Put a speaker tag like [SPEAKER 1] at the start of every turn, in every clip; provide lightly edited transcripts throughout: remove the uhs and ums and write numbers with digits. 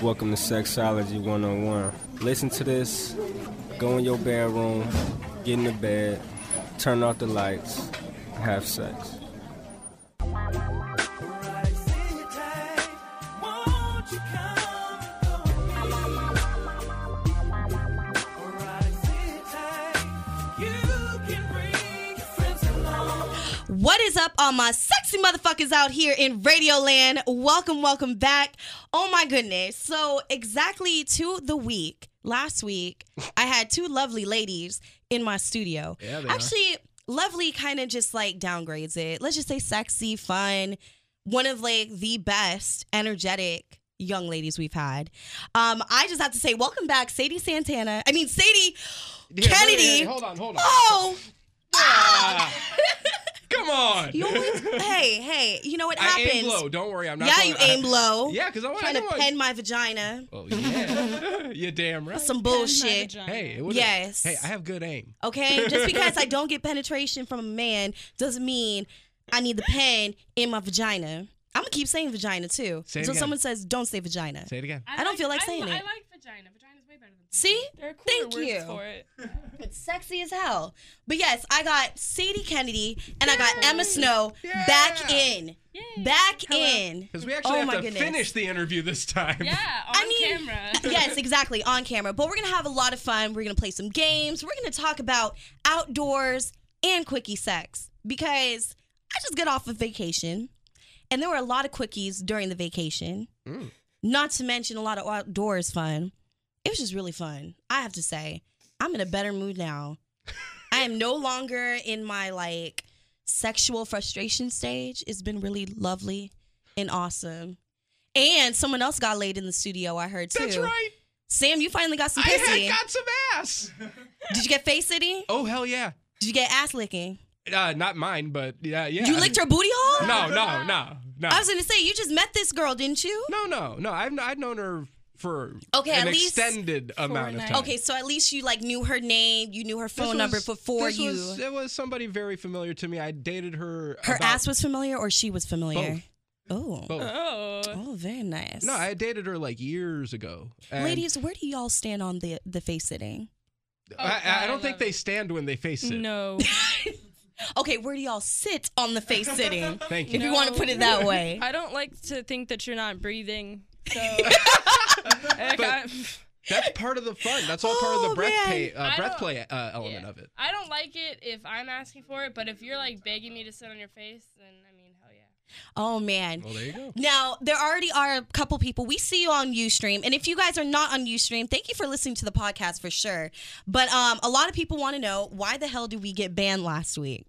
[SPEAKER 1] Welcome to Sexology 101. Listen to this, go in your bedroom, get in the bed, turn off the lights, have sex.
[SPEAKER 2] What is up, all my sexy motherfuckers out here in Radio Land? Welcome back. Oh my goodness. So exactly to the week, last week, I had two lovely ladies in my studio.
[SPEAKER 3] Yeah, they
[SPEAKER 2] Actually, lovely kind of just like downgrades it. Let's just say sexy, fun. One of like the best, energetic young ladies we've had. I just have to say, welcome back, Sadie Kennedy.
[SPEAKER 3] Wait, hold on.
[SPEAKER 2] Oh!
[SPEAKER 3] Come on.
[SPEAKER 2] You always, hey, you know what happens?
[SPEAKER 3] I aim low. Don't worry, I'm not.
[SPEAKER 2] Yeah, you aim low.
[SPEAKER 3] Yeah, because I want
[SPEAKER 2] trying to pen my vagina.
[SPEAKER 3] Oh yeah, you damn right.
[SPEAKER 2] That's some bullshit.
[SPEAKER 3] Hey,
[SPEAKER 2] yes.
[SPEAKER 3] Hey, I have good aim.
[SPEAKER 2] Okay, just because I don't get penetration from a man doesn't mean I need the pen in my vagina. I'm gonna keep saying vagina too until someone says don't say vagina.
[SPEAKER 3] Say it again.
[SPEAKER 2] I don't feel like saying it.
[SPEAKER 4] I like vagina. Vagina's way better than.
[SPEAKER 2] See?
[SPEAKER 4] There are
[SPEAKER 2] Thank
[SPEAKER 4] cooler
[SPEAKER 2] you.
[SPEAKER 4] words for it.
[SPEAKER 2] It's sexy as hell. But yes, I got Sadie Kennedy and I got Emma Snow back in.
[SPEAKER 4] Yay.
[SPEAKER 2] Back in.
[SPEAKER 3] Because we actually have to
[SPEAKER 2] goodness.
[SPEAKER 3] finish the interview this time.
[SPEAKER 4] Yeah, on camera.
[SPEAKER 2] Yes, exactly, on camera. But we're going to have a lot of fun. We're going to play some games. We're going to talk about outdoors and quickie sex. Because I just got off of vacation. And there were a lot of quickies during the vacation. Not to mention a lot of outdoors fun. It was just really fun. I have to say, I'm in a better mood now. I am no longer in my like sexual frustration stage. It's been really lovely and awesome. And someone else got laid in the studio, I heard too.
[SPEAKER 3] That's right.
[SPEAKER 2] Sam, you finally got some pussy.
[SPEAKER 3] I got some ass.
[SPEAKER 2] Did you get face sitting?
[SPEAKER 3] Oh hell yeah.
[SPEAKER 2] Did you get ass licking?
[SPEAKER 3] Not mine, but yeah.
[SPEAKER 2] You licked her booty hole?
[SPEAKER 3] No.
[SPEAKER 2] I was gonna say you just met this girl, didn't you?
[SPEAKER 3] No. I've known her for
[SPEAKER 2] at
[SPEAKER 3] an
[SPEAKER 2] least
[SPEAKER 3] extended amount of time.
[SPEAKER 2] Okay, so at least you like knew her name, you knew her phone number before you.
[SPEAKER 3] It was somebody very familiar to me. I dated her.
[SPEAKER 2] Her ass was familiar, or she was familiar.
[SPEAKER 3] Both.
[SPEAKER 2] Oh, very nice.
[SPEAKER 3] No, I dated her like years ago. And
[SPEAKER 2] ladies, where do y'all stand on the face sitting?
[SPEAKER 3] I don't think they stand when they face sit.
[SPEAKER 4] No.
[SPEAKER 2] Okay, where do y'all sit on the face sitting?
[SPEAKER 3] Thank you.
[SPEAKER 2] If you want to put it that way.
[SPEAKER 4] I don't like to think that you're not breathing. So
[SPEAKER 3] that's part of the fun. That's all part of the breath play element of it.
[SPEAKER 4] I don't like it if I'm asking for it, but if you're like begging me to sit on your face, then I mean, hell yeah.
[SPEAKER 2] Oh man.
[SPEAKER 3] Well, there you go.
[SPEAKER 2] Now, there already are a couple people. We see you on Ustream. And if you guys are not on Ustream, thank you for listening to the podcast for sure. But a lot of people want to know, why the hell did we get banned last week?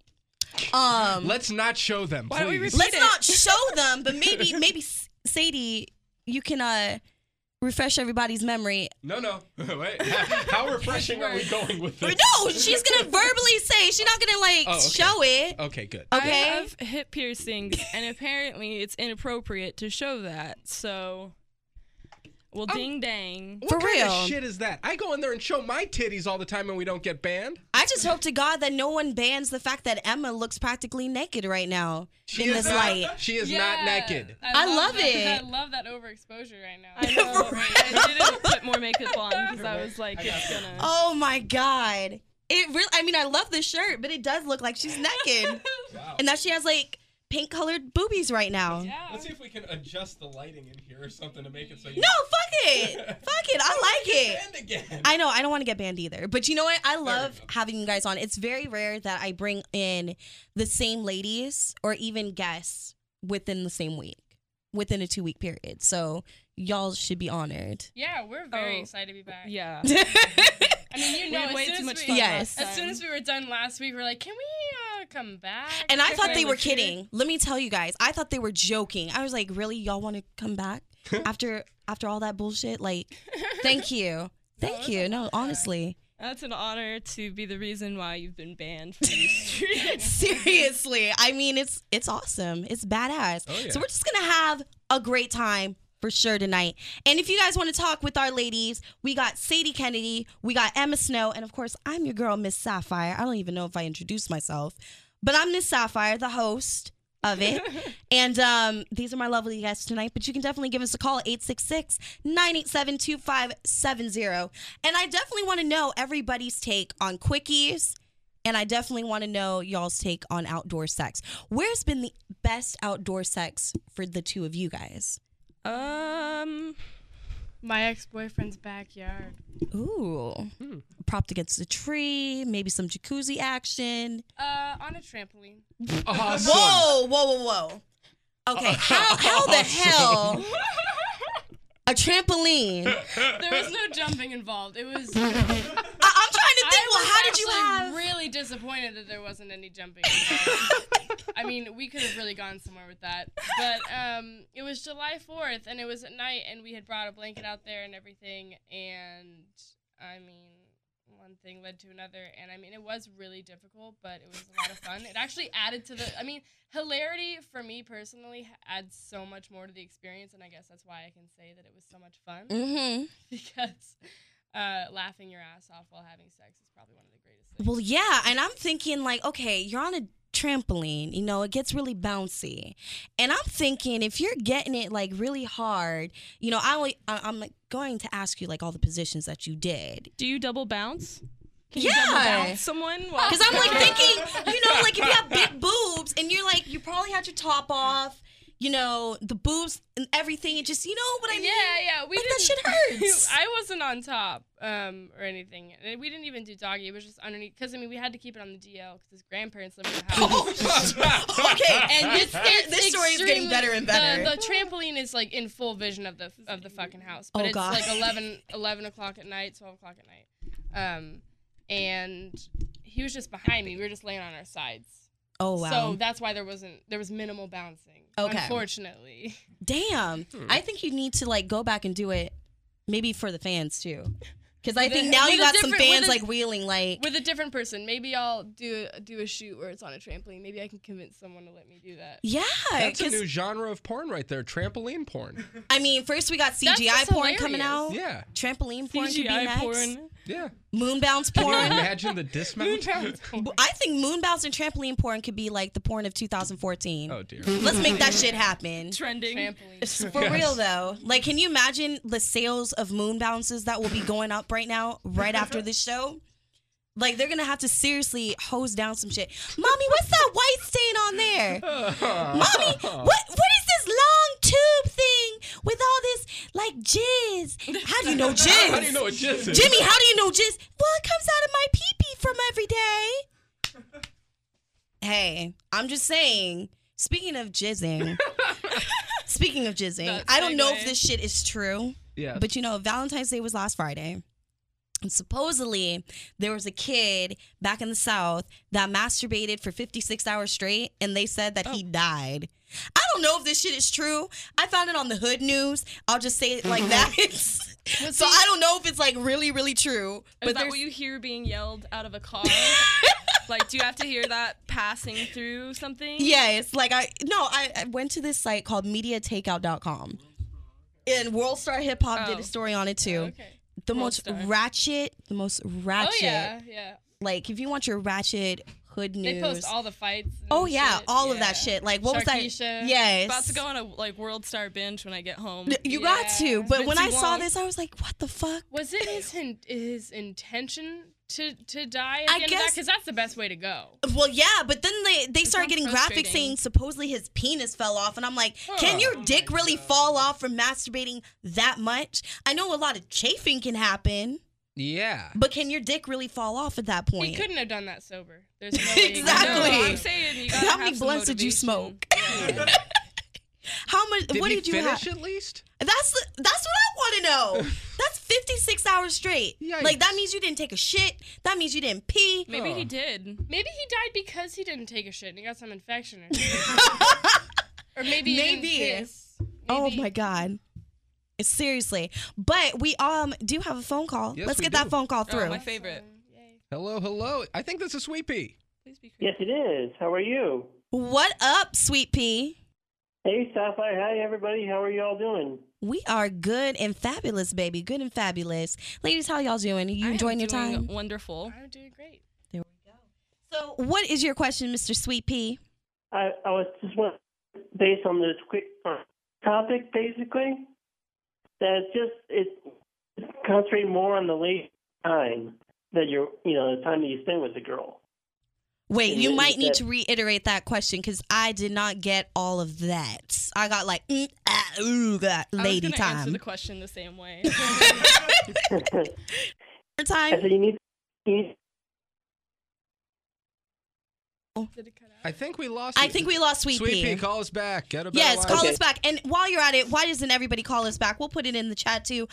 [SPEAKER 3] Let's not show them,
[SPEAKER 4] Why don't we
[SPEAKER 3] please.
[SPEAKER 4] repeat
[SPEAKER 2] Let's
[SPEAKER 4] it?
[SPEAKER 2] not show them, but maybe Sadie, you can refresh everybody's memory.
[SPEAKER 3] No. Wait. How refreshing are we going with this?
[SPEAKER 2] No, she's going to verbally say. She's not going to show it.
[SPEAKER 3] Okay, good.
[SPEAKER 4] I
[SPEAKER 2] Okay.
[SPEAKER 4] have hip piercings, and apparently it's inappropriate to show that. So, well, ding dang.
[SPEAKER 3] What
[SPEAKER 2] For
[SPEAKER 3] kind
[SPEAKER 2] real.
[SPEAKER 3] of shit is that? I go in there and show my titties all the time and we don't get banned.
[SPEAKER 2] I just hope to God that no one bans the fact that Emma looks practically naked right now in this light.
[SPEAKER 3] She is not naked.
[SPEAKER 2] I love it.
[SPEAKER 4] I love that overexposure right now. I know. I didn't put more makeup on because I was like, it's gonna.
[SPEAKER 2] Oh my God. It really, I mean, I love this shirt, but it does look like she's naked.
[SPEAKER 3] Wow.
[SPEAKER 2] And that she has like pink colored boobies right now.
[SPEAKER 4] Yeah.
[SPEAKER 3] Let's see if we can adjust the lighting in here or something to make it so you...
[SPEAKER 2] No, fuck it. Fuck it. I like it.
[SPEAKER 3] Banned again.
[SPEAKER 2] I know. I don't want to get banned either. But you know what? I love having you guys on. It's very rare that I bring in the same ladies or even guests within the same week, within a 2-week period. So y'all should be honored.
[SPEAKER 4] Yeah, we're very excited to be back.
[SPEAKER 5] Yeah.
[SPEAKER 4] I mean, you know,
[SPEAKER 5] We had way
[SPEAKER 4] as soon
[SPEAKER 5] too
[SPEAKER 4] as
[SPEAKER 5] much
[SPEAKER 4] we-
[SPEAKER 5] fun
[SPEAKER 2] Yes.
[SPEAKER 5] last
[SPEAKER 4] As soon
[SPEAKER 5] time.
[SPEAKER 4] as we were done last week, we were like, can we come back?
[SPEAKER 2] And I thought they were
[SPEAKER 4] Legit.
[SPEAKER 2] kidding. Let me tell you guys, I thought they were joking. I was like, really? Y'all want to come back after all that bullshit? Like, thank you. Thank you. No, honestly.
[SPEAKER 5] That's an honor to be the reason why you've been banned from these streets.
[SPEAKER 2] Seriously. I mean, it's awesome. It's badass.
[SPEAKER 3] Oh, yeah.
[SPEAKER 2] So we're just going to have a great time for sure tonight. And if you guys want to talk with our ladies, we got Sadie Kennedy, we got Emma Snow, and of course, I'm your girl, Miss Sapphire. I don't even know if I introduced myself, but I'm Miss Sapphire, the host of it. And these are my lovely guests tonight, but you can definitely give us a call, 866-987-2570. And I definitely want to know everybody's take on quickies, and I definitely want to know y'all's take on outdoor sex. Where's been the best outdoor sex for the two of you guys?
[SPEAKER 5] My ex-boyfriend's backyard.
[SPEAKER 2] Ooh. Propped against a tree, maybe some jacuzzi action.
[SPEAKER 5] On a trampoline.
[SPEAKER 3] Awesome.
[SPEAKER 2] Whoa. Okay, how the hell? A trampoline.
[SPEAKER 5] There was no jumping involved. It was.
[SPEAKER 2] I'm trying to think, well, how did you have...
[SPEAKER 5] really disappointed that there wasn't any jumping involved. I mean, we could have really gone somewhere with that. But it was July 4th, and it was at night, and we had brought a blanket out there and everything. And, I mean, one thing led to another. And, I mean, it was really difficult, but it was a lot of fun. It actually added to the... I mean, hilarity, for me personally, adds so much more to the experience. And I guess that's why I can say that it was so much fun.
[SPEAKER 2] Mm-hmm.
[SPEAKER 5] Because... laughing your ass off while having sex is probably one of the greatest things.
[SPEAKER 2] Well, yeah, and I'm thinking like, okay, you're on a trampoline, you know, it gets really bouncy. And I'm thinking if you're getting it like really hard, you know, I'm going to ask you like all the positions that you did.
[SPEAKER 4] Do you double bounce? Can
[SPEAKER 2] Yeah.
[SPEAKER 4] you double bounce someone?
[SPEAKER 2] Because I'm like thinking, you know, like if you have big boobs and you're like, you probably had your top off, you know, the boobs and everything. It just, you know what I mean?
[SPEAKER 5] Yeah.
[SPEAKER 2] Like, that shit hurts.
[SPEAKER 5] I wasn't on top or anything. And we didn't even do doggy. It was just underneath. Because, I mean, we had to keep it on the DL because his grandparents lived in the house.
[SPEAKER 2] Okay, and
[SPEAKER 5] It's
[SPEAKER 2] this story is getting
[SPEAKER 5] extremely-
[SPEAKER 2] better and better.
[SPEAKER 5] The trampoline is, like, in full vision of the fucking house. But
[SPEAKER 2] Oh,
[SPEAKER 5] it's,
[SPEAKER 2] God.
[SPEAKER 5] like, 11 o'clock at night, 12 o'clock at night. And he was just behind me. We were just laying on our sides.
[SPEAKER 2] Oh, wow.
[SPEAKER 5] So that's why there was minimal bouncing.
[SPEAKER 2] Okay.
[SPEAKER 5] Unfortunately.
[SPEAKER 2] Damn. I think you need to like go back and do it maybe for the fans too. Because I
[SPEAKER 5] With
[SPEAKER 2] think
[SPEAKER 5] a-
[SPEAKER 2] now
[SPEAKER 5] with
[SPEAKER 2] you
[SPEAKER 5] a
[SPEAKER 2] got some
[SPEAKER 5] different-
[SPEAKER 2] fans
[SPEAKER 5] with a-
[SPEAKER 2] like wheeling like
[SPEAKER 5] With a different person. Maybe I'll do a shoot where it's on a trampoline. Maybe I can convince someone to let me do that.
[SPEAKER 2] yeah.
[SPEAKER 3] That's a
[SPEAKER 2] 'Cause,
[SPEAKER 3] new genre of porn right there. Trampoline porn.
[SPEAKER 2] I mean, first we got
[SPEAKER 5] That's
[SPEAKER 2] CGI
[SPEAKER 5] just
[SPEAKER 2] porn coming
[SPEAKER 5] hilarious.
[SPEAKER 2] out.
[SPEAKER 3] Yeah.
[SPEAKER 2] Trampoline porn could be
[SPEAKER 4] CGI
[SPEAKER 2] next.
[SPEAKER 4] porn.
[SPEAKER 3] Yeah.
[SPEAKER 2] Moon bounce
[SPEAKER 3] Can you
[SPEAKER 2] porn.
[SPEAKER 3] imagine the dismount?
[SPEAKER 2] I think moon bounce and trampoline porn could be like the porn of 2014.
[SPEAKER 3] Oh, dear.
[SPEAKER 2] Let's make that shit happen.
[SPEAKER 4] Trending.
[SPEAKER 5] Trampoline.
[SPEAKER 2] For real though. Like, can you imagine the sales of moon bounces that will be going up right now, right after this show? Like, they're gonna have to seriously hose down some shit. Mommy, what's that white stain on there? Mommy, what is this long tube thing with all this like jizz? How do you know jizz?
[SPEAKER 3] How do you know what jizz is?
[SPEAKER 2] Jimmy, how do you know jizz? Well, it comes out of my pee-pee from every day. Hey, I'm just saying. Speaking of jizzing,
[SPEAKER 5] That
[SPEAKER 2] I don't know if
[SPEAKER 5] segue.
[SPEAKER 2] this shit is true,
[SPEAKER 3] Yeah.
[SPEAKER 2] but you know, Valentine's Day was last Friday. And supposedly there was a kid back in the South that masturbated for 56 hours straight, and they said that he died. I don't know if this shit is true. I found it on the Hood News. I'll just say it like that. So I don't know if it's like really, really true.
[SPEAKER 4] Is
[SPEAKER 2] But
[SPEAKER 4] that
[SPEAKER 2] there's
[SPEAKER 4] what you hear being yelled out of a car? Like, do you have to hear that passing through something?
[SPEAKER 2] yeah, it's like I went to this site called MediaTakeout.com. And World Star Hip Hop did
[SPEAKER 4] Oh.
[SPEAKER 2] a story on it too.
[SPEAKER 5] Okay.
[SPEAKER 2] The
[SPEAKER 4] World
[SPEAKER 2] most
[SPEAKER 4] Star.
[SPEAKER 2] ratchet.
[SPEAKER 5] Oh yeah.
[SPEAKER 2] Like, if you want your ratchet Hood News.
[SPEAKER 5] They post all the fights. And
[SPEAKER 2] Oh yeah,
[SPEAKER 5] shit.
[SPEAKER 2] all of
[SPEAKER 5] Yeah.
[SPEAKER 2] that shit. Like, what was
[SPEAKER 5] Sharkeisha.
[SPEAKER 2] that? Yes.
[SPEAKER 4] About to go on a like World Star binge when I get home.
[SPEAKER 2] You got to.
[SPEAKER 5] Yeah.
[SPEAKER 2] But when I
[SPEAKER 4] Vinci
[SPEAKER 2] saw
[SPEAKER 4] won't.
[SPEAKER 2] this, I was like, what the fuck?
[SPEAKER 5] Was it his intention to die at
[SPEAKER 2] I
[SPEAKER 5] the end of that?
[SPEAKER 2] guess-
[SPEAKER 5] Because that's the best way to go.
[SPEAKER 2] Well, yeah, but then they started
[SPEAKER 4] sounds
[SPEAKER 2] getting graphics
[SPEAKER 4] frustrating.
[SPEAKER 2] saying supposedly his penis fell off, and I'm like, can your dick really fall off from masturbating that much? I know a lot of chafing can happen,
[SPEAKER 3] Yeah.
[SPEAKER 2] but can your dick really fall off at that
[SPEAKER 5] He
[SPEAKER 2] point?
[SPEAKER 5] couldn't have done that sober. There's no way. he could have
[SPEAKER 2] Exactly.
[SPEAKER 5] done
[SPEAKER 4] No,
[SPEAKER 5] that
[SPEAKER 4] I'm
[SPEAKER 5] sober.
[SPEAKER 4] saying you gotta
[SPEAKER 2] How
[SPEAKER 4] have
[SPEAKER 2] many
[SPEAKER 4] some
[SPEAKER 2] blunts did you
[SPEAKER 4] motivation.
[SPEAKER 2] smoke? How much?
[SPEAKER 3] Did
[SPEAKER 2] what
[SPEAKER 3] he
[SPEAKER 2] did you
[SPEAKER 3] finish
[SPEAKER 2] have?
[SPEAKER 3] at least?
[SPEAKER 2] That's what I want to know. That's 56 hours straight.
[SPEAKER 3] Yikes.
[SPEAKER 2] Like, that means you didn't take a shit. That means you didn't pee.
[SPEAKER 4] Maybe
[SPEAKER 3] Oh.
[SPEAKER 4] he did.
[SPEAKER 5] Maybe he died because he didn't take a shit and he got some infection or something. Or maybe he didn't
[SPEAKER 2] Maybe.
[SPEAKER 5] piss.
[SPEAKER 2] Oh
[SPEAKER 5] Maybe.
[SPEAKER 2] my god. Seriously. But we do have a phone call.
[SPEAKER 3] Yes,
[SPEAKER 2] Let's
[SPEAKER 3] we
[SPEAKER 2] get
[SPEAKER 3] do.
[SPEAKER 2] that phone call
[SPEAKER 4] Oh,
[SPEAKER 2] through.
[SPEAKER 4] my favorite.
[SPEAKER 5] Yay.
[SPEAKER 3] Hello, hello. I think this is Sweet Pea.
[SPEAKER 4] Please be
[SPEAKER 6] Yes, it is. How are you?
[SPEAKER 2] What up, Sweet Pea?
[SPEAKER 6] Hey, Sapphire. Hi, everybody. How are y'all doing?
[SPEAKER 2] We are good and fabulous, baby. Good and fabulous. Ladies, how y'all doing? You
[SPEAKER 4] I am
[SPEAKER 2] enjoying your
[SPEAKER 4] doing
[SPEAKER 2] time?
[SPEAKER 4] Wonderful.
[SPEAKER 5] I'm doing great.
[SPEAKER 2] So, what is your question, Mr. Sweet Pea?
[SPEAKER 6] I was just wondering, based on this quick topic, basically, that it's concentrating more on the late time that the time that you spend with the girl.
[SPEAKER 2] Wait, you might need to reiterate that question because I did not get all of that. I got like, that lady
[SPEAKER 4] I was gonna
[SPEAKER 2] time.
[SPEAKER 4] answer the question the same way.
[SPEAKER 2] Time.
[SPEAKER 6] So you need
[SPEAKER 5] Did it cut out?
[SPEAKER 3] I think we lost.
[SPEAKER 2] I think we lost Sweet Pea.
[SPEAKER 3] Sweet Pea, call us back. Get a better
[SPEAKER 2] Yes,
[SPEAKER 3] line.
[SPEAKER 2] call
[SPEAKER 6] Okay.
[SPEAKER 2] us back. And while you're at it, why doesn't everybody call us back? We'll put it in the chat too.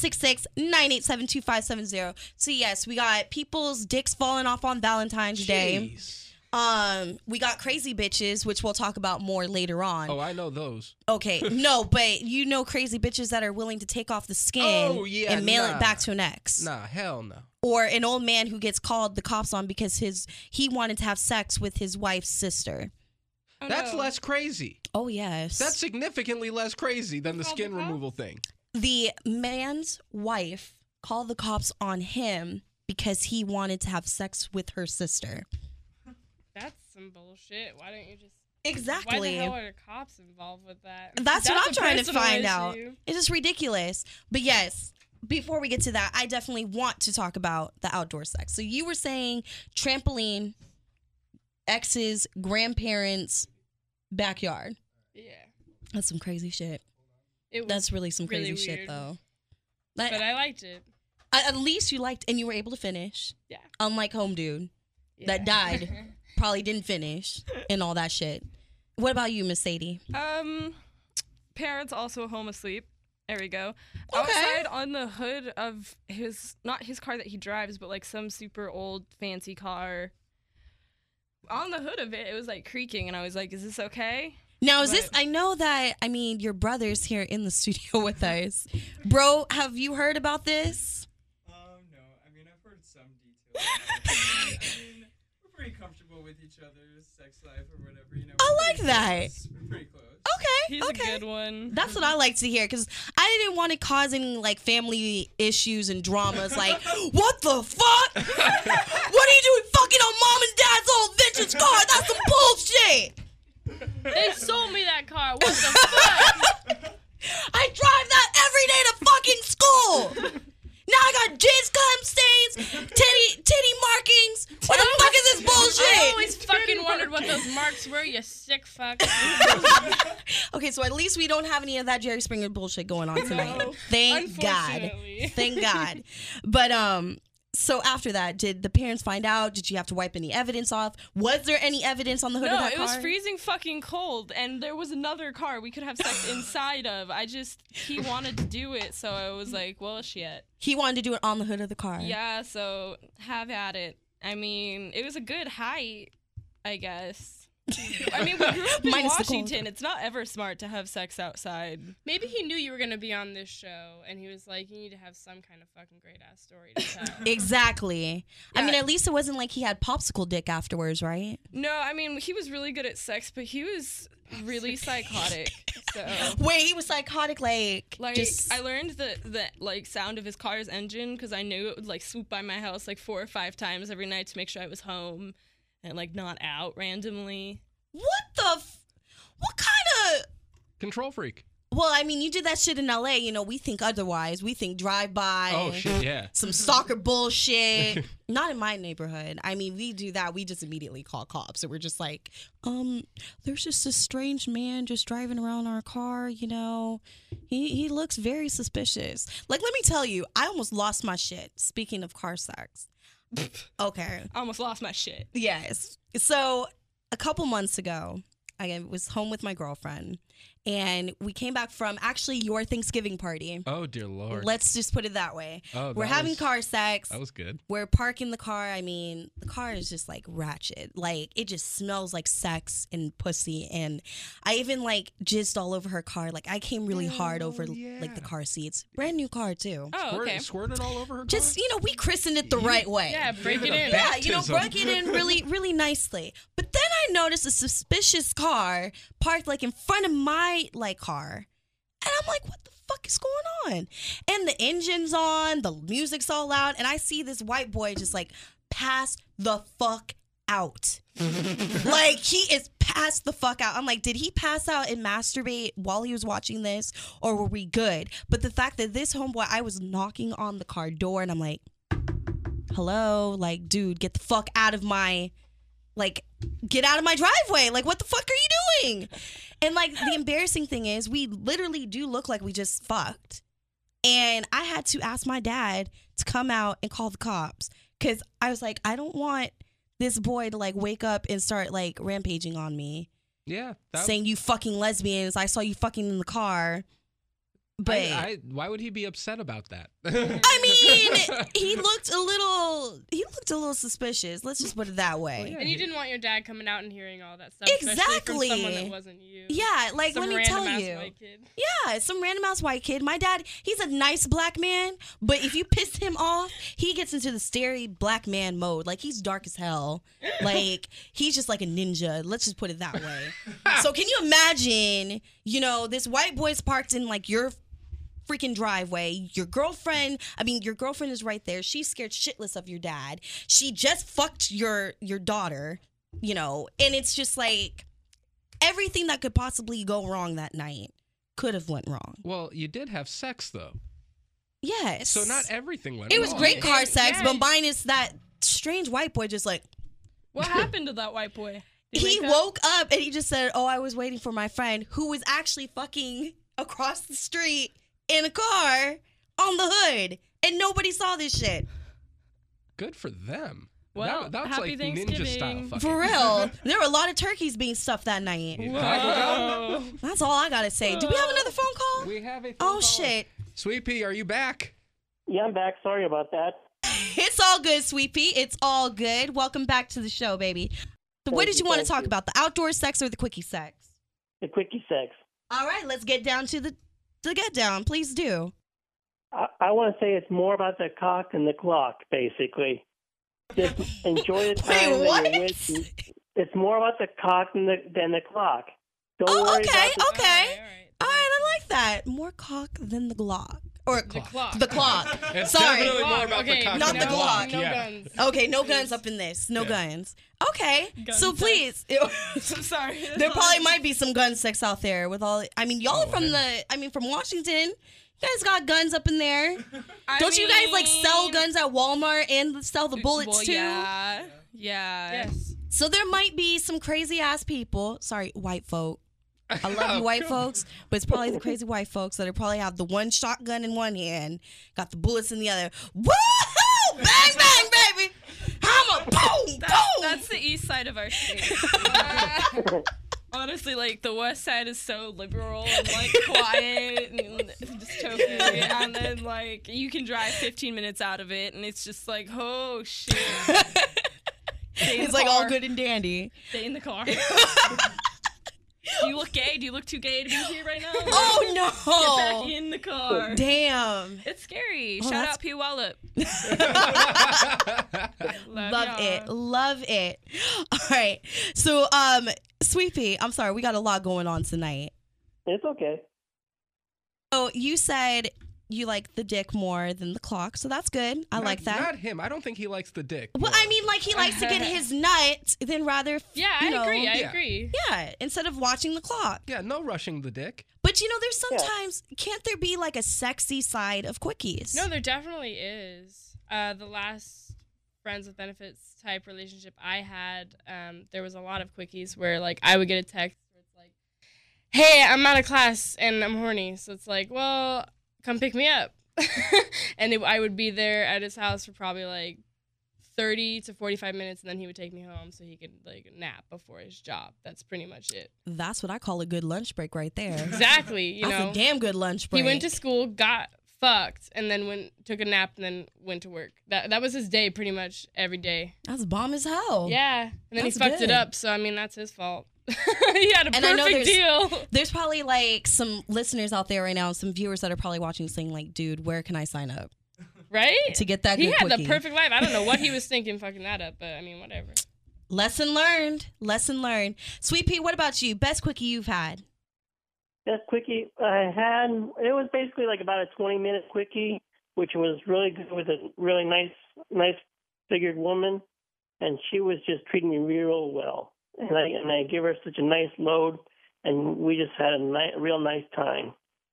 [SPEAKER 2] 866-987-2570. So yes, we got people's dicks falling off on Valentine's Day.
[SPEAKER 3] Jeez.
[SPEAKER 2] We got crazy bitches, which we'll talk about more later on.
[SPEAKER 3] Oh, I know those.
[SPEAKER 2] Okay, no, but you know crazy bitches that are willing to take off the skin and mail it back to an ex.
[SPEAKER 3] Nah, hell no.
[SPEAKER 2] Or an old man who gets called the cops on because he wanted to have sex with his wife's sister.
[SPEAKER 4] Oh,
[SPEAKER 3] That's
[SPEAKER 4] no.
[SPEAKER 3] less crazy.
[SPEAKER 2] Oh, yes.
[SPEAKER 3] That's significantly less crazy than the
[SPEAKER 5] Call
[SPEAKER 3] skin
[SPEAKER 5] the cops?
[SPEAKER 3] removal thing.
[SPEAKER 2] The man's wife called the cops on him because he wanted to have sex with her sister.
[SPEAKER 5] That's some bullshit. Why don't you just?
[SPEAKER 2] Exactly.
[SPEAKER 5] Why the hell are the cops involved with that?
[SPEAKER 2] That's what I'm
[SPEAKER 5] a
[SPEAKER 2] trying to
[SPEAKER 5] personal
[SPEAKER 2] find out.
[SPEAKER 5] issue.
[SPEAKER 2] It is ridiculous. But yes, before we get to that, I definitely want to talk about the outdoor sex. So you were saying trampoline, ex's, grandparents' backyard.
[SPEAKER 5] Yeah,
[SPEAKER 2] That's some crazy shit.
[SPEAKER 5] it was.
[SPEAKER 2] That's really some
[SPEAKER 5] really
[SPEAKER 2] crazy shit,
[SPEAKER 5] weird.
[SPEAKER 2] though.
[SPEAKER 5] But I liked it.
[SPEAKER 2] At least you liked, and you were able to finish.
[SPEAKER 5] Yeah.
[SPEAKER 2] Unlike Home Dude, that
[SPEAKER 5] Yeah.
[SPEAKER 2] died, probably didn't finish, and all that shit. What about you, Miss Sadie?
[SPEAKER 4] Parents also home asleep. There we go.
[SPEAKER 2] Okay.
[SPEAKER 4] Outside on the hood of not his car that he drives, but like some super old fancy car. On the hood of it, it was like creaking, and I was like, "Is this okay?"
[SPEAKER 2] Now, is
[SPEAKER 4] But-
[SPEAKER 2] this, I know that, your brother's here in the studio with us. Bro, have you heard about this?
[SPEAKER 7] No. I mean, I've heard some details. We're pretty comfortable with each other's sex life or whatever,
[SPEAKER 2] I
[SPEAKER 7] We're
[SPEAKER 2] like
[SPEAKER 7] pretty
[SPEAKER 2] that.
[SPEAKER 7] close. We're pretty close.
[SPEAKER 2] Okay,
[SPEAKER 4] He's
[SPEAKER 2] okay.
[SPEAKER 4] a good one.
[SPEAKER 2] That's what I like to hear, because I didn't want to cause any, family issues and dramas, like, what the fuck? What are you doing fucking on mom and dad's old vintage car? That's some bullshit!
[SPEAKER 5] They sold me that car. What the fuck?
[SPEAKER 2] I drive that every day to fucking school. Now I got jizz cum stains, titty markings. What the fuck is this
[SPEAKER 5] I
[SPEAKER 2] bullshit?
[SPEAKER 5] always fucking wondered what those marks were. You sick fuck.
[SPEAKER 2] Okay, so at least we don't have any of that Jerry Springer bullshit going on tonight.
[SPEAKER 5] No,
[SPEAKER 2] Thank God.
[SPEAKER 5] unfortunately.
[SPEAKER 2] Thank God. But so after that, did the parents find out? Did you have to wipe any evidence off? Was there any evidence on the hood of
[SPEAKER 4] No,
[SPEAKER 2] that
[SPEAKER 4] it
[SPEAKER 2] car?
[SPEAKER 4] was freezing fucking cold, and there was another car we could have sex inside of. He wanted to do it, so I was like, well, shit.
[SPEAKER 2] He wanted to do it on the hood of the car.
[SPEAKER 4] Yeah, so have at it. I mean, it was a good height, I guess. I mean, we grew up in
[SPEAKER 2] Minus the cold.
[SPEAKER 4] Washington. It's not ever smart to have sex outside.
[SPEAKER 5] Maybe he knew you were gonna be on this show, and he was like, "You need to have some kind of fucking great ass story to tell."
[SPEAKER 2] Exactly. I
[SPEAKER 4] Yeah.
[SPEAKER 2] mean, at least it wasn't like he had popsicle dick afterwards, right?
[SPEAKER 4] No, I mean, he was really good at sex, but he was really psychotic. So,
[SPEAKER 2] Wait, he was psychotic,
[SPEAKER 4] like,
[SPEAKER 2] just...
[SPEAKER 4] I learned the sound of his car's engine because I knew it would like swoop by my house like 4 or 5 times every night to make sure I was home and like not out randomly.
[SPEAKER 2] What kind of...
[SPEAKER 3] Control freak.
[SPEAKER 2] Well, I mean, you did that shit in LA. We think otherwise. We think drive-by.
[SPEAKER 3] Oh, shit, yeah.
[SPEAKER 2] Some stalker bullshit. Not in my neighborhood. I mean, we do that. We just immediately call cops. And we're just like, there's just a strange man just driving around our car, He looks very suspicious. Like, let me tell you, I almost lost my shit. Speaking of car sex. Okay.
[SPEAKER 4] I almost lost my shit.
[SPEAKER 2] Yes. So a couple months ago, I was home with my girlfriend, and we came back from actually your Thanksgiving party.
[SPEAKER 3] Oh, dear Lord.
[SPEAKER 2] Let's just put it that way.
[SPEAKER 3] Oh,
[SPEAKER 2] We're
[SPEAKER 3] that
[SPEAKER 2] having
[SPEAKER 3] was-
[SPEAKER 2] car sex.
[SPEAKER 3] That was good.
[SPEAKER 2] We're parking the car. I mean, the car is just like ratchet. Like, it just smells like sex and pussy. And I even jizzed all over her car. Like, I came really hard over
[SPEAKER 3] yeah.
[SPEAKER 2] the car seats. Brand new car too.
[SPEAKER 4] Oh, okay.
[SPEAKER 3] Squirted all over her car?
[SPEAKER 2] Just, we christened it the right way.
[SPEAKER 5] Yeah, break it in.
[SPEAKER 2] Yeah,
[SPEAKER 3] Baptism.
[SPEAKER 2] broke it in really, really nicely. But then I noticed a suspicious car parked in front of my car. And I'm like, what the fuck is going on? And the engine's on, the music's all loud, and I see this white boy just pass the fuck out. He is passed the fuck out. I'm like, did he pass out and masturbate while he was watching this, or were we good? But the fact that this homeboy, I was knocking on the car door and I'm like, hello, like, dude, get the fuck out of my, like, get out of my driveway. Like, what the fuck are you doing? And like, the embarrassing thing is, we literally do look like we just fucked. And I had to ask my dad to come out and call the cops, because I was like, I don't want this boy to like wake up and start like rampaging on me.
[SPEAKER 3] Yeah.
[SPEAKER 2] Saying you fucking lesbians. I saw you fucking in the car. But
[SPEAKER 3] why would he be upset about that?
[SPEAKER 2] I mean, he looked a little suspicious. Let's just put it that way.
[SPEAKER 3] Well, yeah,
[SPEAKER 5] And you didn't want your dad coming out and hearing all that stuff.
[SPEAKER 2] Exactly.
[SPEAKER 5] Especially from someone that wasn't you.
[SPEAKER 2] Yeah, like,
[SPEAKER 5] Some
[SPEAKER 2] let me tell
[SPEAKER 5] random-ass
[SPEAKER 2] you.
[SPEAKER 5] white kid.
[SPEAKER 2] Yeah, some random ass white kid. My dad, he's a nice black man, but if you piss him off, he gets into the scary black man mode. Like, he's dark as hell. Like, he's just like a ninja. Let's just put it that way. So can you imagine, you know, this white boy's parked in like your freaking driveway. Your girlfriend is right there. She's scared shitless of your dad. She just fucked your daughter, you know, and it's just like everything that could possibly go wrong that night could have went wrong.
[SPEAKER 3] Well, you did have sex though.
[SPEAKER 2] Yes.
[SPEAKER 3] So not everything went
[SPEAKER 2] It
[SPEAKER 3] wrong.
[SPEAKER 2] was great car sex,
[SPEAKER 5] Yeah.
[SPEAKER 2] but minus that strange white boy just like
[SPEAKER 4] What happened to that white boy? Did
[SPEAKER 2] he
[SPEAKER 4] wake up?
[SPEAKER 2] woke up and he just said, "Oh, I was waiting for my friend who was actually fucking across the street in a car on the hood, and nobody saw this shit."
[SPEAKER 3] Good for them.
[SPEAKER 4] Well,
[SPEAKER 3] that's
[SPEAKER 4] happy
[SPEAKER 3] like ninja style
[SPEAKER 4] Thanksgiving.
[SPEAKER 3] fucking.
[SPEAKER 2] For real. There were a lot of turkeys being stuffed that night.
[SPEAKER 4] Whoa.
[SPEAKER 2] That's all I gotta say. Do we have another phone call?
[SPEAKER 3] We have a phone
[SPEAKER 2] Oh
[SPEAKER 3] call.
[SPEAKER 2] shit.
[SPEAKER 3] Sweet Pea, are you back?
[SPEAKER 6] Yeah, I'm back. Sorry about that.
[SPEAKER 2] It's all good, Sweet Pea. It's all good. Welcome back to the show, baby. So what did you want to talk about? The outdoor sex or the quickie sex?
[SPEAKER 6] The quickie sex.
[SPEAKER 2] All right, let's get down to the get down. Please do.
[SPEAKER 6] I want to say it's more about the cock and the clock, basically. Just enjoy the time
[SPEAKER 2] Wait,
[SPEAKER 6] that
[SPEAKER 2] what?
[SPEAKER 6] you're with. It's more about the cock than the clock. Don't
[SPEAKER 2] Oh,
[SPEAKER 6] worry
[SPEAKER 2] okay,
[SPEAKER 6] about the
[SPEAKER 2] okay.
[SPEAKER 5] All right.
[SPEAKER 2] All right, I like that. More cock than the Glock. Or
[SPEAKER 5] The clock.
[SPEAKER 2] the clock.
[SPEAKER 3] It's
[SPEAKER 2] Sorry.
[SPEAKER 3] definitely more about
[SPEAKER 5] Okay,
[SPEAKER 3] the cock
[SPEAKER 2] not
[SPEAKER 3] than
[SPEAKER 2] the
[SPEAKER 3] the
[SPEAKER 2] Glock.
[SPEAKER 3] Glock.
[SPEAKER 5] No
[SPEAKER 3] yeah.
[SPEAKER 5] guns.
[SPEAKER 2] Okay, no guns up in this. No
[SPEAKER 3] Yeah.
[SPEAKER 2] guns. Okay.
[SPEAKER 4] Gun
[SPEAKER 2] So
[SPEAKER 4] sex.
[SPEAKER 2] please.
[SPEAKER 4] I'm sorry.
[SPEAKER 2] There probably might be some gun sex out there with all. I mean, y'all are from
[SPEAKER 3] yeah.
[SPEAKER 2] from Washington. You guys got guns up in there. Don't you guys like sell guns at Walmart and sell the bullets
[SPEAKER 4] well,
[SPEAKER 2] too?
[SPEAKER 4] Yeah. Yeah.
[SPEAKER 5] Yes.
[SPEAKER 2] So there might be some crazy ass people. Sorry, white folk. I love you, white folks, but it's probably the crazy white folks that probably have the one shotgun in one hand, got the bullets in the other. Woo! Bang, bang, baby! I'm a boom, boom!
[SPEAKER 4] That's the east side of our state. Honestly, like the west side is so liberal and like quiet and dystopian, and then like you can drive 15 minutes out of it, and it's just like, oh shit. Stay in
[SPEAKER 2] It's
[SPEAKER 4] the
[SPEAKER 2] like all
[SPEAKER 4] car.
[SPEAKER 2] good and dandy.
[SPEAKER 4] Stay in the car. Do you look gay? Do you look too gay to be here right now?
[SPEAKER 2] Oh no!
[SPEAKER 4] Get back in the car.
[SPEAKER 2] Damn.
[SPEAKER 4] It's scary.
[SPEAKER 2] Oh,
[SPEAKER 4] Shout
[SPEAKER 2] that's-
[SPEAKER 4] out Puyallup.
[SPEAKER 2] Love
[SPEAKER 4] y'all.
[SPEAKER 2] it. Love it. All right. So, Sweet Pea, I'm sorry, we got a lot going on tonight.
[SPEAKER 6] It's okay.
[SPEAKER 2] So you said you like the dick more than the clock, so that's good. I like that.
[SPEAKER 3] Not him. I don't think he likes the dick.
[SPEAKER 2] Well, I mean, like he likes to get his nut, then rather,
[SPEAKER 5] Yeah,
[SPEAKER 2] you
[SPEAKER 5] I
[SPEAKER 2] know,
[SPEAKER 5] agree. I
[SPEAKER 3] yeah.
[SPEAKER 5] agree.
[SPEAKER 2] yeah, instead of watching the clock.
[SPEAKER 3] Yeah, no rushing the dick.
[SPEAKER 2] But you know, there's sometimes can't there be like a sexy side of quickies?
[SPEAKER 5] No, there definitely is. The last friends with benefits type relationship I had, there was a lot of quickies where like I would get a text where it's like, "Hey, I'm out of class and I'm horny," so it's like, "Well, come pick me up," and I would be there at his house for probably like 30 to 45 minutes, and then he would take me home so he could like nap before his job. That's pretty much it.
[SPEAKER 2] That's what I call a good lunch break right there.
[SPEAKER 5] Exactly. You
[SPEAKER 2] That's
[SPEAKER 5] know,
[SPEAKER 2] a damn good lunch break.
[SPEAKER 5] he went to school, got fucked, and then took a nap, and then went to work. That was his day pretty much every day.
[SPEAKER 2] That's bomb as hell.
[SPEAKER 5] Yeah, and then
[SPEAKER 2] That's
[SPEAKER 5] he fucked
[SPEAKER 2] good.
[SPEAKER 5] it up. So I mean, that's his fault. He had a
[SPEAKER 2] And I know
[SPEAKER 5] perfect deal.
[SPEAKER 2] There's probably like some listeners out there right now, some viewers that are probably watching saying like, dude, where can I sign up
[SPEAKER 5] Right?
[SPEAKER 2] to get that
[SPEAKER 5] He
[SPEAKER 2] good
[SPEAKER 5] had
[SPEAKER 2] quickie?
[SPEAKER 5] the perfect life. I don't know what he was thinking fucking that up, but I mean, whatever.
[SPEAKER 2] Lesson learned. Lesson learned. Sweet Pea, what about you? Best quickie you've had?
[SPEAKER 6] That quickie I had, it was basically like about a 20-minute quickie, which was really good with a really nice figured woman, and she was just treating me real well. and I give her such a nice load, and we just had a real nice time.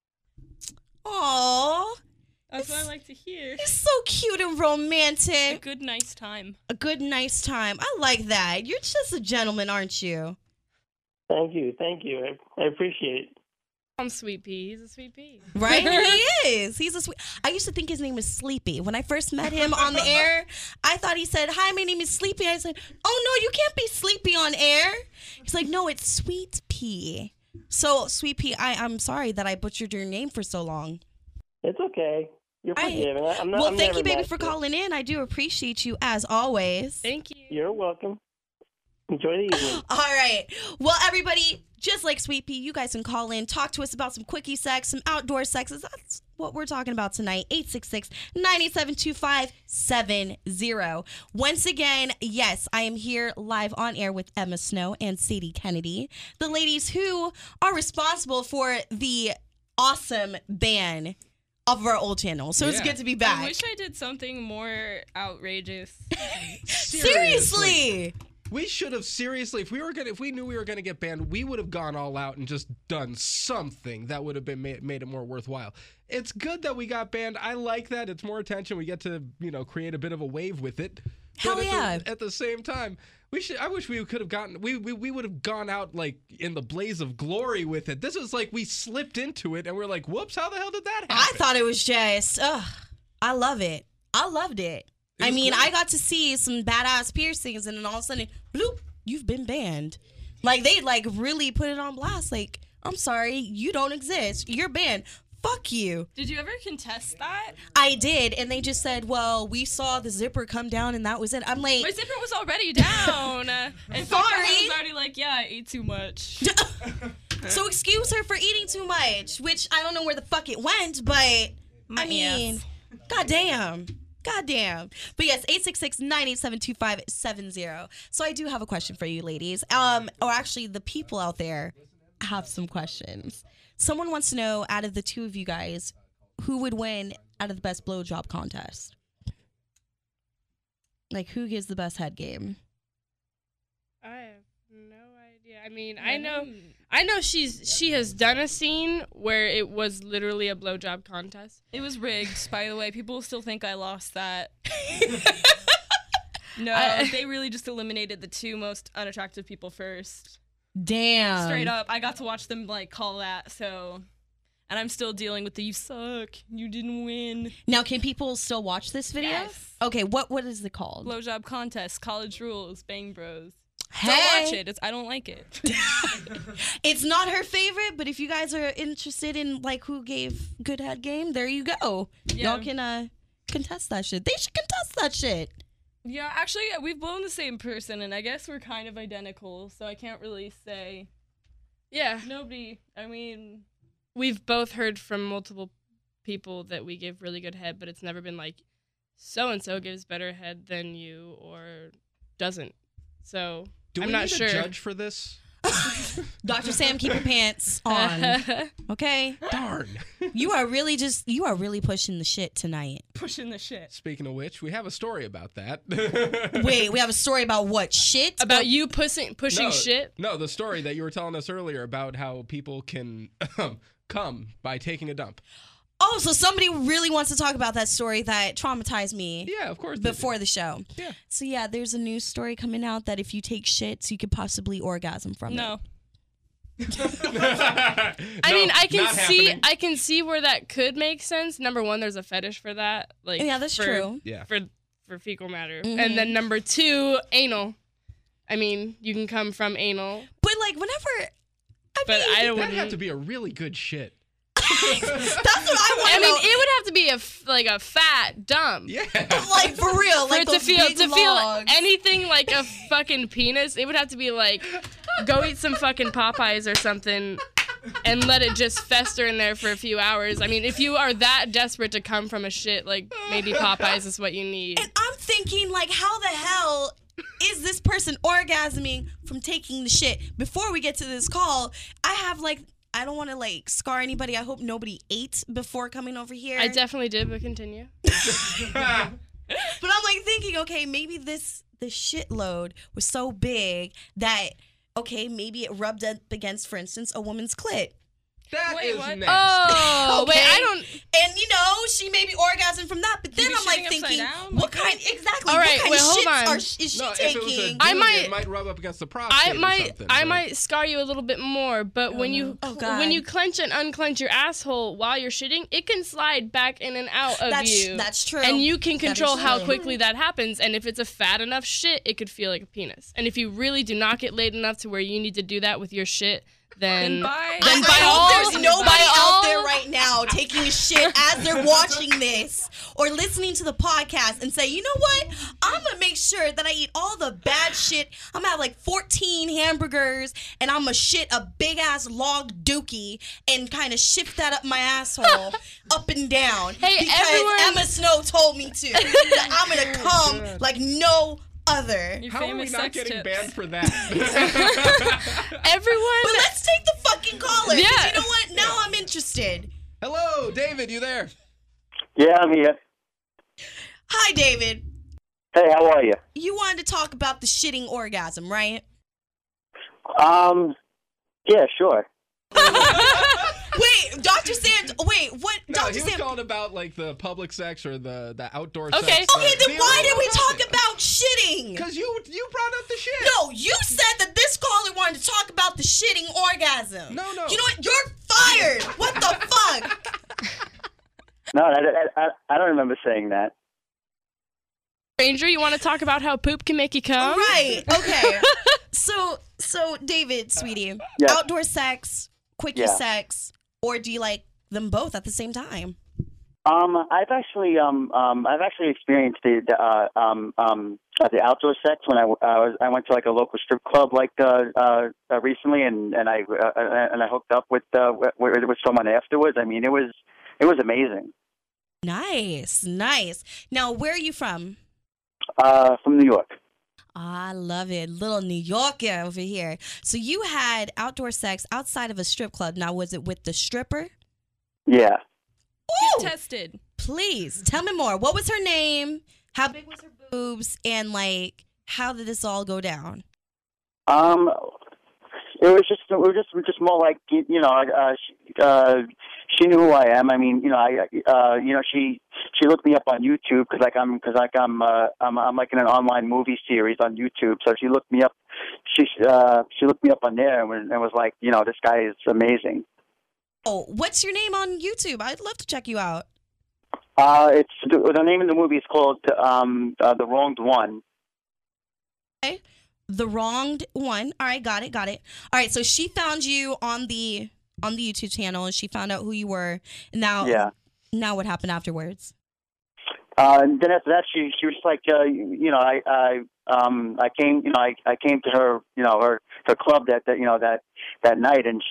[SPEAKER 2] Aww.
[SPEAKER 4] That's what I like to hear.
[SPEAKER 2] You're so cute and romantic.
[SPEAKER 4] A good, nice time.
[SPEAKER 2] A good, nice time. I like that. You're just a gentleman, aren't you?
[SPEAKER 6] Thank you. I appreciate it.
[SPEAKER 5] I'm Sweet Pea. He's a Sweet Pea.
[SPEAKER 2] Right? He is. He's a sweet. I used to think his name was Sleepy. When I first met him on the air, I thought he said, "Hi, my name is Sleepy." I said, "Oh, no, you can't be Sleepy on air." He's like, "No, it's Sweet Pea." So, Sweet Pea, I'm sorry that I butchered your name for so long.
[SPEAKER 6] It's okay. You're forgiven.
[SPEAKER 2] Well, thank you, baby, for calling in. I do appreciate you, as always.
[SPEAKER 5] Thank you.
[SPEAKER 6] You're welcome. Enjoy the evening.
[SPEAKER 2] All right. Well, everybody, just like Sweet Pea, you guys can call in, talk to us about some quickie sex, some outdoor sexes. That's what we're talking about tonight. 866-987-2570. Once again, yes, I am here live on air with Emma Snow and Sadie Kennedy, the ladies who are responsible for the awesome ban of our old channel. So it's good to be back.
[SPEAKER 4] I wish I did something more outrageous.
[SPEAKER 2] Seriously.
[SPEAKER 3] We should have if we knew we were gonna get banned, we would have gone all out and just done something that would have been made it more worthwhile. It's good that we got banned. I like that. It's more attention. We get to create a bit of a wave with it.
[SPEAKER 2] Hell yeah!
[SPEAKER 3] At the same time, I wish we could have gotten. We would have gone out like in the blaze of glory with it. This is like we slipped into it and we're like, whoops! How the hell did that happen?
[SPEAKER 2] I thought it was just. I love it. I loved it. I mean, great. I got to see some badass piercings, and then all of a sudden, bloop, you've been banned. Like, they, really put it on blast. Like, I'm sorry, you don't exist. You're banned. Fuck you.
[SPEAKER 4] Did you ever contest that?
[SPEAKER 2] I did, and they just said, well, we saw the zipper come down, and that was it. I'm like...
[SPEAKER 4] My zipper was already down. And
[SPEAKER 2] sorry.
[SPEAKER 4] I was already like, yeah, I ate too much.
[SPEAKER 2] So excuse her for eating too much, which I don't know where the fuck it went, but, goddamn. Goddamn. But yes, 866-987-2570. So I do have a question for you ladies. Or actually, the people out there have some questions. Someone wants to know, out of the two of you guys, who would win out of the best blowjob contest? Like, who gives the best head game?
[SPEAKER 5] I have no idea. I mean, I know she has done a scene where it was literally a blowjob contest.
[SPEAKER 4] It was rigged, by the way. People still think I lost that. No, they really just eliminated the two most unattractive people first.
[SPEAKER 2] Damn.
[SPEAKER 4] Straight up. I got to watch them call that, so. And I'm still dealing with the "you suck, you didn't win."
[SPEAKER 2] Now, can people still watch this video?
[SPEAKER 4] Yes.
[SPEAKER 2] Okay, what is it called?
[SPEAKER 4] Blowjob contest, college rules, Bang Bros.
[SPEAKER 2] Hey.
[SPEAKER 4] Don't watch it. I don't like it.
[SPEAKER 2] It's not her favorite, but if you guys are interested in who gave good head game, there you go. Yeah. Y'all can contest that shit. They should contest that shit.
[SPEAKER 4] Yeah, actually, we've blown the same person, and I guess we're kind of identical, so I can't really say.
[SPEAKER 5] Yeah.
[SPEAKER 4] Nobody, I mean...
[SPEAKER 5] We've both heard from multiple people that we give really good head, but it's never been like, so-and-so gives better head than you or doesn't. So, I'm not sure.
[SPEAKER 3] Do we need a judge for this?
[SPEAKER 2] Dr. Sam, keep your pants on. Okay?
[SPEAKER 3] Darn.
[SPEAKER 2] You are really pushing the shit tonight.
[SPEAKER 4] Pushing the shit.
[SPEAKER 3] Speaking of which, we have a story about that.
[SPEAKER 2] Wait, we have a story about what? Shit?
[SPEAKER 5] About you pushing shit?
[SPEAKER 3] No, the story that you were telling us earlier about how people can come by taking a dump.
[SPEAKER 2] Oh, so somebody really wants to talk about that story that traumatized me.
[SPEAKER 3] Yeah, of course.
[SPEAKER 2] Before the show.
[SPEAKER 3] Yeah.
[SPEAKER 2] So yeah, there's a news story coming out that if you take shits, you could possibly orgasm from it.
[SPEAKER 4] No.
[SPEAKER 5] I mean, I can see where that could make sense. Number one, there's a fetish for that.
[SPEAKER 2] Yeah, that's true.
[SPEAKER 3] Yeah.
[SPEAKER 5] For fecal matter. Mm-hmm. And then number two, anal. I mean, you can come from anal.
[SPEAKER 2] But whenever
[SPEAKER 5] I don't
[SPEAKER 3] that'd have to be a really good shit.
[SPEAKER 2] That's what I want.
[SPEAKER 5] I mean, it would have to be a fat dump.
[SPEAKER 3] Yeah.
[SPEAKER 2] For real.
[SPEAKER 5] For it to feel anything like a fucking penis, it would have to be go eat some fucking Popeyes or something and let it just fester in there for a few hours. I mean, if you are that desperate to come from a shit, maybe Popeyes is what you need.
[SPEAKER 2] And I'm thinking, how the hell is this person orgasming from taking the shit? Before we get to this call, I have I don't want to scar anybody. I hope nobody ate before coming over here.
[SPEAKER 5] I definitely did, but continue.
[SPEAKER 2] But I'm thinking, okay, maybe the shitload was so big that Okay, maybe it rubbed up against, for instance, a woman's clit.
[SPEAKER 3] That
[SPEAKER 4] Wait,
[SPEAKER 3] is
[SPEAKER 4] what?
[SPEAKER 3] nasty.
[SPEAKER 5] Oh, wait,
[SPEAKER 2] Okay.
[SPEAKER 5] I don't.
[SPEAKER 2] And you know, she may be orgasming from that, but then
[SPEAKER 4] be
[SPEAKER 2] I'm like
[SPEAKER 4] shitting upside
[SPEAKER 2] thinking,
[SPEAKER 4] down?
[SPEAKER 2] what kind? Exactly.
[SPEAKER 5] All right,
[SPEAKER 2] what kind
[SPEAKER 5] wait,
[SPEAKER 2] of
[SPEAKER 5] hold
[SPEAKER 2] shits
[SPEAKER 5] on.
[SPEAKER 2] is she
[SPEAKER 3] No, if it was a
[SPEAKER 2] taking?
[SPEAKER 3] dude,
[SPEAKER 5] I might-
[SPEAKER 3] it might rub up against the prostate or something.
[SPEAKER 5] I
[SPEAKER 3] but-
[SPEAKER 5] might scar you a little bit more, but when you
[SPEAKER 2] Oh, God.
[SPEAKER 5] when you clench and unclench your asshole while you're shitting, it can slide back in and out of you.
[SPEAKER 2] That's true.
[SPEAKER 5] And you can
[SPEAKER 2] That is
[SPEAKER 5] control how
[SPEAKER 2] true.
[SPEAKER 5] quickly that happens. And if it's a fat enough shit, it could feel like a penis. And if you really do not get laid enough to where you need to do that with your shit, then
[SPEAKER 4] Bye.
[SPEAKER 5] Then
[SPEAKER 2] I
[SPEAKER 5] by
[SPEAKER 2] hope
[SPEAKER 5] all-
[SPEAKER 2] there's nobody
[SPEAKER 5] by
[SPEAKER 2] out
[SPEAKER 5] all-
[SPEAKER 2] there right now taking a shit as they're watching this or listening to the podcast and say, you know what? I'm gonna make sure that I eat all the bad shit. I'm gonna have like 14 hamburgers and I'm gonna shit a big ass log dookie and kind of shift that up my asshole up and down.
[SPEAKER 5] Hey,
[SPEAKER 2] because
[SPEAKER 5] everyone-
[SPEAKER 2] Emma Snow told me to. That I'm gonna come
[SPEAKER 3] God.
[SPEAKER 2] like no other.
[SPEAKER 4] Your
[SPEAKER 3] How are we
[SPEAKER 4] famous
[SPEAKER 3] not
[SPEAKER 4] sex
[SPEAKER 3] getting
[SPEAKER 4] tips.
[SPEAKER 3] banned for that?
[SPEAKER 5] everyone.
[SPEAKER 2] But let's take the fucking caller. 'cause
[SPEAKER 5] Yeah.
[SPEAKER 2] You know what? Now I'm interested.
[SPEAKER 3] Hello, David, you there?
[SPEAKER 8] Yeah, I'm here.
[SPEAKER 2] Hi, David.
[SPEAKER 8] Hey, how are you?
[SPEAKER 2] You wanted to talk about the shitting orgasm, right?
[SPEAKER 8] Yeah, sure.
[SPEAKER 2] Wait, Dr. Sam. Wait, what?
[SPEAKER 3] No,
[SPEAKER 2] Dr.
[SPEAKER 3] he was
[SPEAKER 2] Sam.
[SPEAKER 3] calling about like the public sex or the outdoor
[SPEAKER 5] Okay.
[SPEAKER 3] sex.
[SPEAKER 2] Okay, then why did we talk about shitting?
[SPEAKER 3] Because you brought up the shit.
[SPEAKER 2] No, you said that this caller wanted to talk about the shitting orgasm.
[SPEAKER 3] No.
[SPEAKER 2] You know what? You're fired. What the fuck?
[SPEAKER 8] No, I don't remember saying that.
[SPEAKER 5] Ranger, you want to talk about how poop can make you come?
[SPEAKER 2] Right. Okay. So David, sweetie,
[SPEAKER 8] Yeah.
[SPEAKER 2] outdoor sex, quickie
[SPEAKER 8] Yeah.
[SPEAKER 2] sex, or do you like them both at the same time?
[SPEAKER 8] I've actually experienced the outdoor sex when I went to like a local strip club like recently, and I hooked up with someone afterwards. I mean, it was amazing.
[SPEAKER 2] Nice. Now, where are you from?
[SPEAKER 8] From New York.
[SPEAKER 2] I love it. Little New Yorker over here. So you had outdoor sex outside of a strip club. Now, was it with the stripper?
[SPEAKER 8] Yeah.
[SPEAKER 2] Ooh,
[SPEAKER 4] Get tested.
[SPEAKER 2] please tell me more. What was her name? How big was her boobs? And like, how did this all go down?
[SPEAKER 8] It was just more like she knew who I am. I mean, she looked me up on YouTube because I'm like in an online movie series on YouTube. So she looked me up. She looked me up on there and was like, this guy is amazing.
[SPEAKER 2] Oh, what's your name on YouTube? I'd love to check you out.
[SPEAKER 8] It's the name of the movie is called The Wronged One.
[SPEAKER 2] Okay. The Wronged One. All right, got it. All right, so she found you on the YouTube channel, and she found out who you were. And now what happened afterwards?
[SPEAKER 8] And then after that, she was like, I came to her, her club that night, and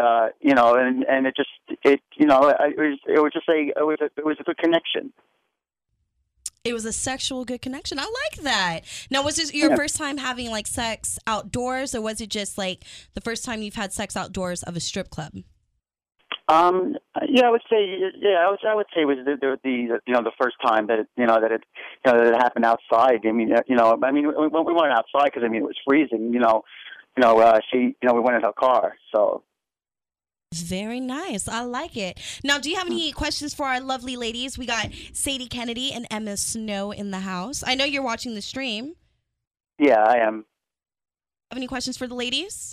[SPEAKER 8] it was a good connection.
[SPEAKER 2] It was a sexual good connection. I like that. Now, was this your first time having like sex outdoors, or was it just like the first time you've had sex outdoors of a strip club?
[SPEAKER 8] I would say, I would say it was the first time that it happened outside. I mean, when we went outside because it was freezing. We went in her car, so.
[SPEAKER 2] Very nice. I like it. Now, do you have any questions for our lovely ladies? We got Sadie Kennedy and Emma Snow in the house. I know you're watching the stream.
[SPEAKER 8] Yeah, I am.
[SPEAKER 2] Have any questions for the ladies?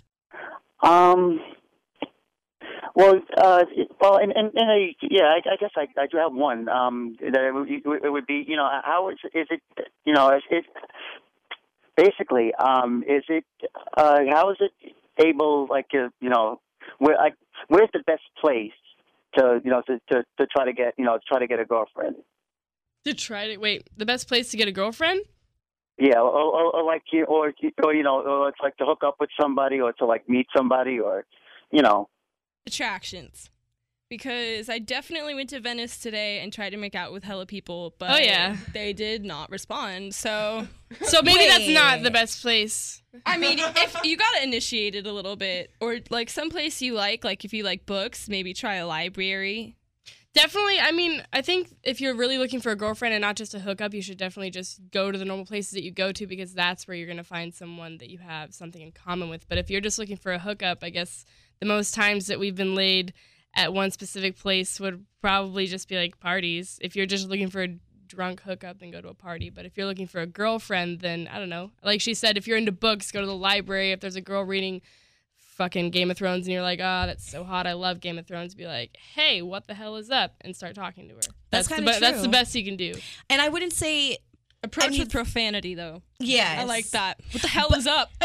[SPEAKER 8] Well, I guess I do have one. That it would be, how is it, basically, is it, how is it able, where's the best place to try to get a girlfriend?
[SPEAKER 5] The best place to get a girlfriend?
[SPEAKER 8] Yeah, or it's like to hook up with somebody, or to like meet somebody, or.
[SPEAKER 4] Attractions. Because I definitely went to Venice today and tried to make out with hella people, but
[SPEAKER 5] Oh, yeah.
[SPEAKER 4] they did not respond. So
[SPEAKER 5] Maybe that's not the best place.
[SPEAKER 4] I mean, if you gotta initiate it a little bit, or like someplace you like if you like books, maybe try a library.
[SPEAKER 5] Definitely. I mean, I think if you're really looking for a girlfriend and not just a hookup, you should definitely just go to the normal places that you go to because that's where you're going to find someone that you have something in common with. But if you're just looking for a hookup, I guess the most times that we've been laid at one specific place would probably just be like parties. If you're just looking for a drunk hookup, then go to a party. But if you're looking for a girlfriend, then I don't know. Like she said, if you're into books, go to the library. If there's a girl reading fucking Game of Thrones and you're like, oh, that's so hot, I love Game of Thrones, be like, hey, what the hell is up? And start talking to her.
[SPEAKER 2] That's kind of true.
[SPEAKER 5] That's the best you can do.
[SPEAKER 2] And I wouldn't say
[SPEAKER 4] Approach with profanity, though.
[SPEAKER 2] Yes.
[SPEAKER 4] I like that. What the hell is up?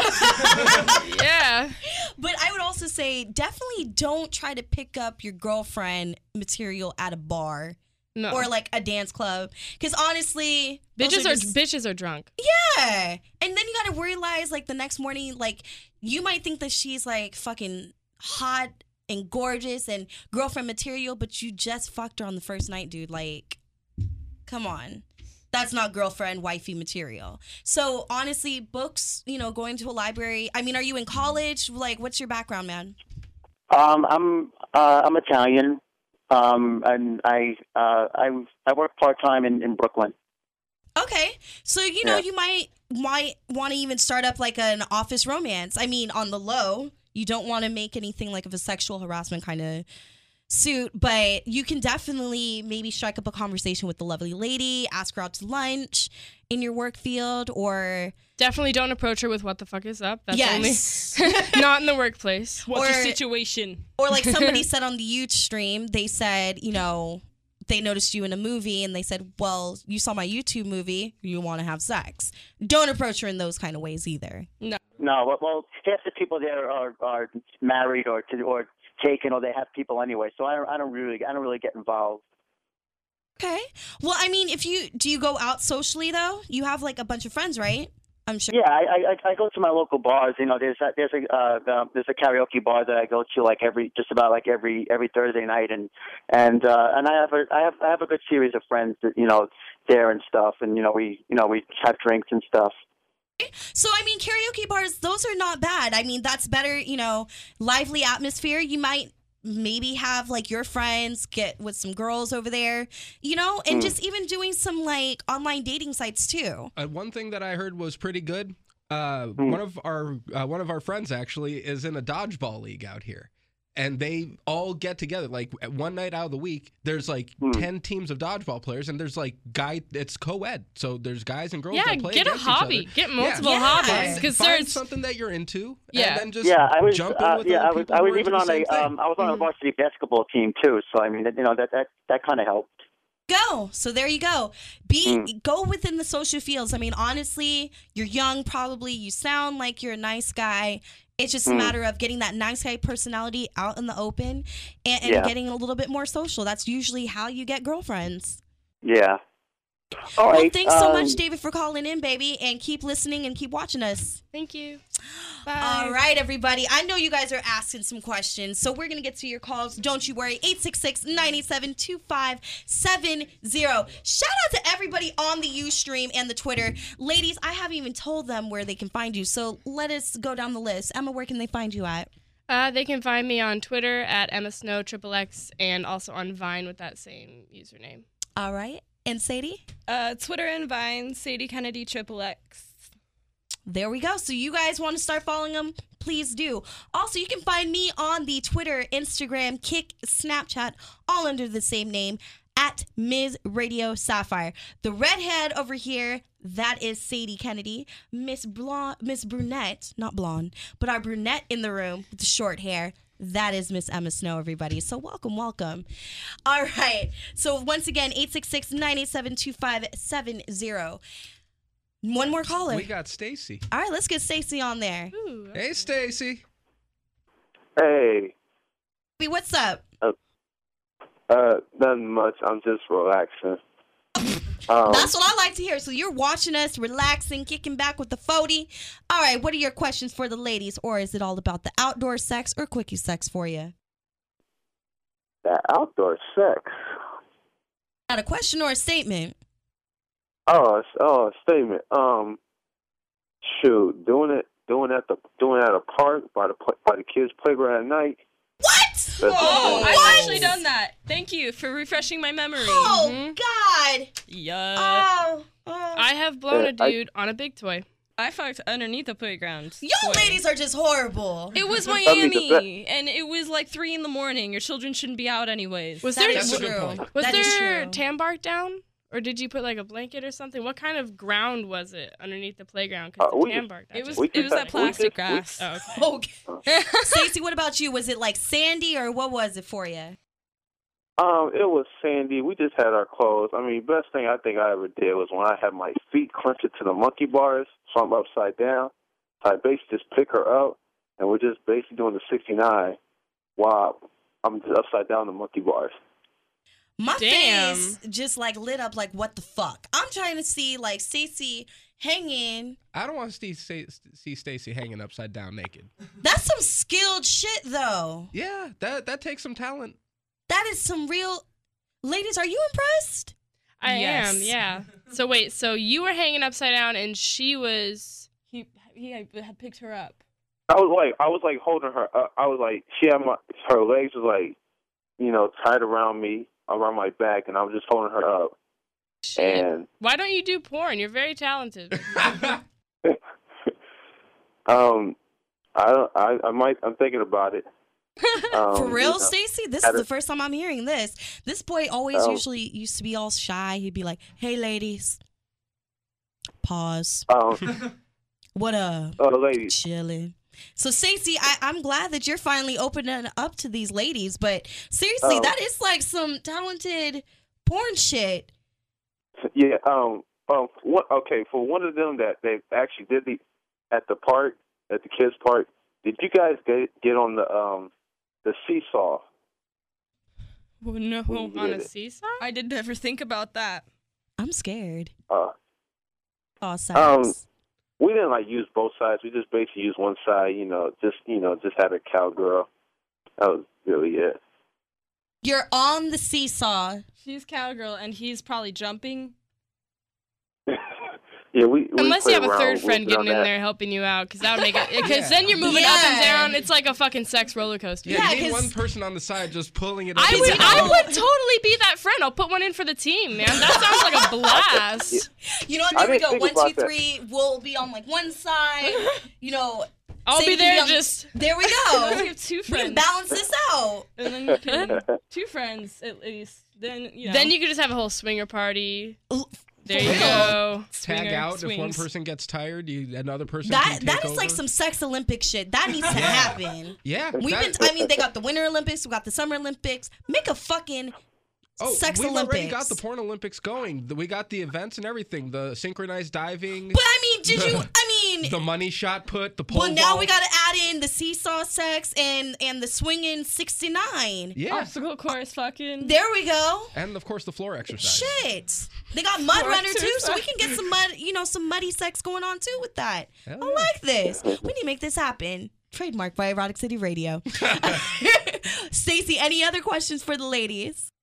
[SPEAKER 5] Yeah.
[SPEAKER 2] But I would also say definitely don't try to pick up your girlfriend material at a bar.
[SPEAKER 5] No.
[SPEAKER 2] Or like a dance club. Because honestly,
[SPEAKER 5] bitches are drunk.
[SPEAKER 2] Yeah. And then you gotta realize like the next morning, like you might think that she's like fucking hot and gorgeous and girlfriend material, but you just fucked her on the first night, dude. Like, come on. That's not girlfriend, wifey material. So honestly, books, going to a library. I mean, are you in college? Like, what's your background, man?
[SPEAKER 8] I'm Italian. And I work part-time in Brooklyn.
[SPEAKER 2] Okay. So, you might want to even start up like an office romance. I mean, on the low, you don't want to make anything like of a sexual harassment kind of suit, but you can definitely maybe strike up a conversation with the lovely lady, ask her out to lunch in your work field, or...
[SPEAKER 5] Definitely don't approach her with what the fuck is up. That's
[SPEAKER 2] yes.
[SPEAKER 5] only not in the workplace.
[SPEAKER 4] What's your situation?
[SPEAKER 2] Or like somebody said on the YouTube stream, they said, they noticed you in a movie and they said, well, you saw my YouTube movie, you want to have sex. Don't approach her in those kind of ways either.
[SPEAKER 5] No.
[SPEAKER 8] No, well, half the people there are married or taken, or they have people anyway. So I don't really get involved.
[SPEAKER 2] Okay. Well, I mean, do you go out socially though? You have like a bunch of friends, right? I'm sure.
[SPEAKER 8] Yeah, I go to my local bars. There's a karaoke bar that I go to like every Thursday night, and I have a good series of friends that there and stuff, and we have drinks and stuff.
[SPEAKER 2] So, I mean, karaoke bars, those are not bad. I mean, that's better, lively atmosphere. You might maybe have, like, your friends get with some girls over there, and just even doing some, like, online dating sites, too.
[SPEAKER 3] One thing that I heard was pretty good. One of our friends, actually, is in a dodgeball league out here. And they all get together, like, one night out of the week, there's, like, 10 teams of dodgeball players, and there's, like, it's co-ed. So there's guys and girls that play
[SPEAKER 5] get a
[SPEAKER 3] against
[SPEAKER 5] hobby.
[SPEAKER 3] each other.
[SPEAKER 5] Get multiple hobbies. Because
[SPEAKER 3] Find something that you're into,
[SPEAKER 5] and
[SPEAKER 3] then just jump in with
[SPEAKER 8] I
[SPEAKER 3] other people
[SPEAKER 8] was
[SPEAKER 3] who are
[SPEAKER 8] even
[SPEAKER 3] into the
[SPEAKER 8] on
[SPEAKER 3] same thing.
[SPEAKER 8] I was on a varsity basketball team, too. So, I mean, that kind of helped.
[SPEAKER 2] So there you go. Go within the social fields. I mean, honestly, you're young, probably. You sound like you're a nice guy. It's just a matter of getting that nice guy personality out in the open and getting a little bit more social. That's usually how you get girlfriends.
[SPEAKER 8] Yeah. All right.
[SPEAKER 2] Well, thanks so much, David, for calling in, baby, and keep listening and keep watching us.
[SPEAKER 5] Thank you. Bye.
[SPEAKER 2] All right, everybody. I know you guys are asking some questions, so we're going to get to your calls. Don't you worry. 866-987-2570. Shout out to everybody on the Ustream and the Twitter. Ladies, I haven't even told them where they can find you, so let us go down the list. Emma, where can they find you at?
[SPEAKER 5] They can find me on Twitter at EmmaSnow_XXX and also on Vine with that same username.
[SPEAKER 2] All right. And Sadie?
[SPEAKER 4] Twitter and Vine, Sadie Kennedy XXX.
[SPEAKER 2] There we go. So you guys want to start following them? Please do. Also, you can find me on the Twitter, Instagram, Kick, Snapchat, all under the same name, at Ms. Radio Sapphire. The redhead over here, that is Sadie Kennedy. Miss Brunette, not blonde, but our brunette in the room with the short hair, that is Miss Emma Snow, everybody. So welcome. All right. So once again, 866-987-2570. One more caller.
[SPEAKER 3] We got Stacy.
[SPEAKER 2] All right, let's get Stacy on there.
[SPEAKER 5] Ooh.
[SPEAKER 3] Hey, Stacy.
[SPEAKER 9] Hey.
[SPEAKER 2] Hey, what's up?
[SPEAKER 9] Nothing much. I'm just relaxing.
[SPEAKER 2] That's what I like to hear. So you're watching us, relaxing, kicking back with the 40. All right, what are your questions for the ladies? Or is it all about the outdoor sex or quickie sex for you?
[SPEAKER 9] The outdoor sex?
[SPEAKER 2] Not a question or a statement?
[SPEAKER 9] Oh, a statement. Shoot, doing it at a park by the kids' playground at night.
[SPEAKER 2] What?
[SPEAKER 9] That's
[SPEAKER 4] Oh,
[SPEAKER 9] insane.
[SPEAKER 4] I've actually done that. Thank you for refreshing my memory.
[SPEAKER 2] Oh God.
[SPEAKER 4] Yeah.
[SPEAKER 2] Oh.
[SPEAKER 5] I have blown a
[SPEAKER 9] I-
[SPEAKER 5] dude on a big toy.
[SPEAKER 4] I fucked underneath the playground.
[SPEAKER 2] Y'all ladies are just horrible.
[SPEAKER 4] It was
[SPEAKER 9] mean,
[SPEAKER 4] Miami, and it was like 3 a.m. Your children shouldn't be out anyways.
[SPEAKER 5] Was
[SPEAKER 2] That
[SPEAKER 5] there
[SPEAKER 2] is
[SPEAKER 3] That's a good
[SPEAKER 2] true.
[SPEAKER 3] point.
[SPEAKER 5] was
[SPEAKER 2] That is
[SPEAKER 5] there
[SPEAKER 2] true.
[SPEAKER 5] tan bark down, or did you put like a blanket or something? What kind of ground was it underneath the playground? Because the
[SPEAKER 9] we
[SPEAKER 5] tan
[SPEAKER 9] just-
[SPEAKER 5] bark.
[SPEAKER 4] It was
[SPEAKER 9] We
[SPEAKER 4] it was
[SPEAKER 9] just-
[SPEAKER 4] that plastic
[SPEAKER 9] we-
[SPEAKER 4] grass.
[SPEAKER 5] Oh, okay.
[SPEAKER 2] Okay. Stacey, what about you? Was it like sandy or what was it for you?
[SPEAKER 9] It was sandy. We just had our clothes. I mean, best thing I think I ever did was when I had my feet clenched to the monkey bars, so I'm upside down. So I basically just pick her up, and we're just basically doing the 69 while I'm just upside down the monkey bars.
[SPEAKER 2] My
[SPEAKER 5] Damn.
[SPEAKER 2] face just like lit up like what the fuck? I'm trying to see like Stacey hanging.
[SPEAKER 3] I don't want to see Stacey hanging upside down naked.
[SPEAKER 2] That's some skilled shit though.
[SPEAKER 3] Yeah, that takes some talent.
[SPEAKER 2] That is some real. Ladies, are you impressed?
[SPEAKER 5] I
[SPEAKER 4] Yes.
[SPEAKER 5] am. Yeah. So wait. So you were hanging upside down, and she was.
[SPEAKER 4] He had picked her up.
[SPEAKER 9] I was like holding her up. I was like, she had her legs was like, tied around me, around my back, and I was just holding her up.
[SPEAKER 5] Shit.
[SPEAKER 9] And
[SPEAKER 5] Why don't you do porn? You're very talented.
[SPEAKER 9] I'm thinking about it.
[SPEAKER 2] For real,
[SPEAKER 9] you know,
[SPEAKER 2] Stacey? This
[SPEAKER 9] at
[SPEAKER 2] is
[SPEAKER 9] a-
[SPEAKER 2] the first time I'm hearing this. This boy always
[SPEAKER 9] Oh.
[SPEAKER 2] usually used to be all shy. He'd be like, "Hey, ladies." Pause. What up?
[SPEAKER 9] ladies.
[SPEAKER 2] Chilling. So, Stacey, I'm glad that you're finally opening up to these ladies, but seriously,
[SPEAKER 9] Oh.
[SPEAKER 2] that is like some talented porn shit.
[SPEAKER 9] Yeah. Okay. For one of them that they actually did at the park, at the kids' park, did you guys get on the seesaw?
[SPEAKER 5] Well, no,
[SPEAKER 9] We
[SPEAKER 5] on
[SPEAKER 9] did
[SPEAKER 5] a
[SPEAKER 9] it.
[SPEAKER 5] seesaw.
[SPEAKER 4] I did never think about that.
[SPEAKER 2] I'm scared.
[SPEAKER 9] Uh,
[SPEAKER 2] All sides.
[SPEAKER 9] we didn't like use both sides. We just basically used one side. Just had a cowgirl. That was really it.
[SPEAKER 2] You're on the seesaw.
[SPEAKER 4] She's cowgirl, and he's probably jumping.
[SPEAKER 9] Yeah, we
[SPEAKER 5] Unless you
[SPEAKER 9] played
[SPEAKER 5] have a
[SPEAKER 9] around
[SPEAKER 5] third
[SPEAKER 9] with
[SPEAKER 5] friend
[SPEAKER 9] it
[SPEAKER 5] getting
[SPEAKER 9] on
[SPEAKER 5] in
[SPEAKER 9] that.
[SPEAKER 5] there helping you out, because that would make it. Because
[SPEAKER 3] Yeah.
[SPEAKER 5] then you're moving up and
[SPEAKER 2] Yeah.
[SPEAKER 5] down. It's like a fucking sex roller coaster.
[SPEAKER 3] Yeah,
[SPEAKER 2] Yeah,
[SPEAKER 3] you need
[SPEAKER 2] 'cause-
[SPEAKER 3] one person on the side just pulling it up.
[SPEAKER 5] I
[SPEAKER 3] and
[SPEAKER 5] would,
[SPEAKER 3] down.
[SPEAKER 5] I would totally be that friend. I'll put one in for the team, man. That sounds like a blast.
[SPEAKER 2] You know what?
[SPEAKER 9] I
[SPEAKER 2] There we
[SPEAKER 9] didn't
[SPEAKER 2] go.
[SPEAKER 9] think
[SPEAKER 2] 1,
[SPEAKER 9] about
[SPEAKER 2] 2,
[SPEAKER 9] that.
[SPEAKER 2] 3. We'll be on like one side. You know.
[SPEAKER 5] I'll
[SPEAKER 2] Sadie
[SPEAKER 5] be
[SPEAKER 2] can
[SPEAKER 5] there
[SPEAKER 2] on-
[SPEAKER 5] just.
[SPEAKER 2] There we
[SPEAKER 4] We
[SPEAKER 2] go.
[SPEAKER 4] have 2
[SPEAKER 2] We
[SPEAKER 4] friends.
[SPEAKER 2] can balance this out.
[SPEAKER 4] And then you can 2 friends at least. Then
[SPEAKER 5] Then you could just have a whole swinger party. There
[SPEAKER 2] For
[SPEAKER 5] you
[SPEAKER 2] real.
[SPEAKER 5] go.
[SPEAKER 3] Tag
[SPEAKER 4] Swinger
[SPEAKER 3] out if one
[SPEAKER 4] swings.
[SPEAKER 3] person gets tired, another person
[SPEAKER 2] That
[SPEAKER 3] can take
[SPEAKER 2] that is
[SPEAKER 3] over.
[SPEAKER 2] like some sex Olympic shit. That needs to happen.
[SPEAKER 3] Yeah,
[SPEAKER 2] We've been. I mean, they got the Winter Olympics. We got the Summer Olympics. Make a fucking sex
[SPEAKER 3] we've
[SPEAKER 2] Olympics.
[SPEAKER 3] already got the porn Olympics going. We got the events and everything. The synchronized diving.
[SPEAKER 2] But I mean, did you? I mean,
[SPEAKER 3] The money shot put. The pole
[SPEAKER 2] well, now
[SPEAKER 3] vault.
[SPEAKER 2] we got to add in the seesaw sex and the swinging 69.
[SPEAKER 3] Yeah,
[SPEAKER 4] obstacle course, fucking.
[SPEAKER 2] There we go.
[SPEAKER 3] and of course the floor exercise.
[SPEAKER 2] Shit. They got Mud
[SPEAKER 4] Floor
[SPEAKER 2] Runner too, so we
[SPEAKER 4] exercise.
[SPEAKER 2] can get some mud, some muddy sex going on too with that.
[SPEAKER 3] Hell
[SPEAKER 2] I
[SPEAKER 3] yeah.
[SPEAKER 2] like this. We need to make this happen. Trademark by Erotic City Radio. Stacey, any other questions for the ladies?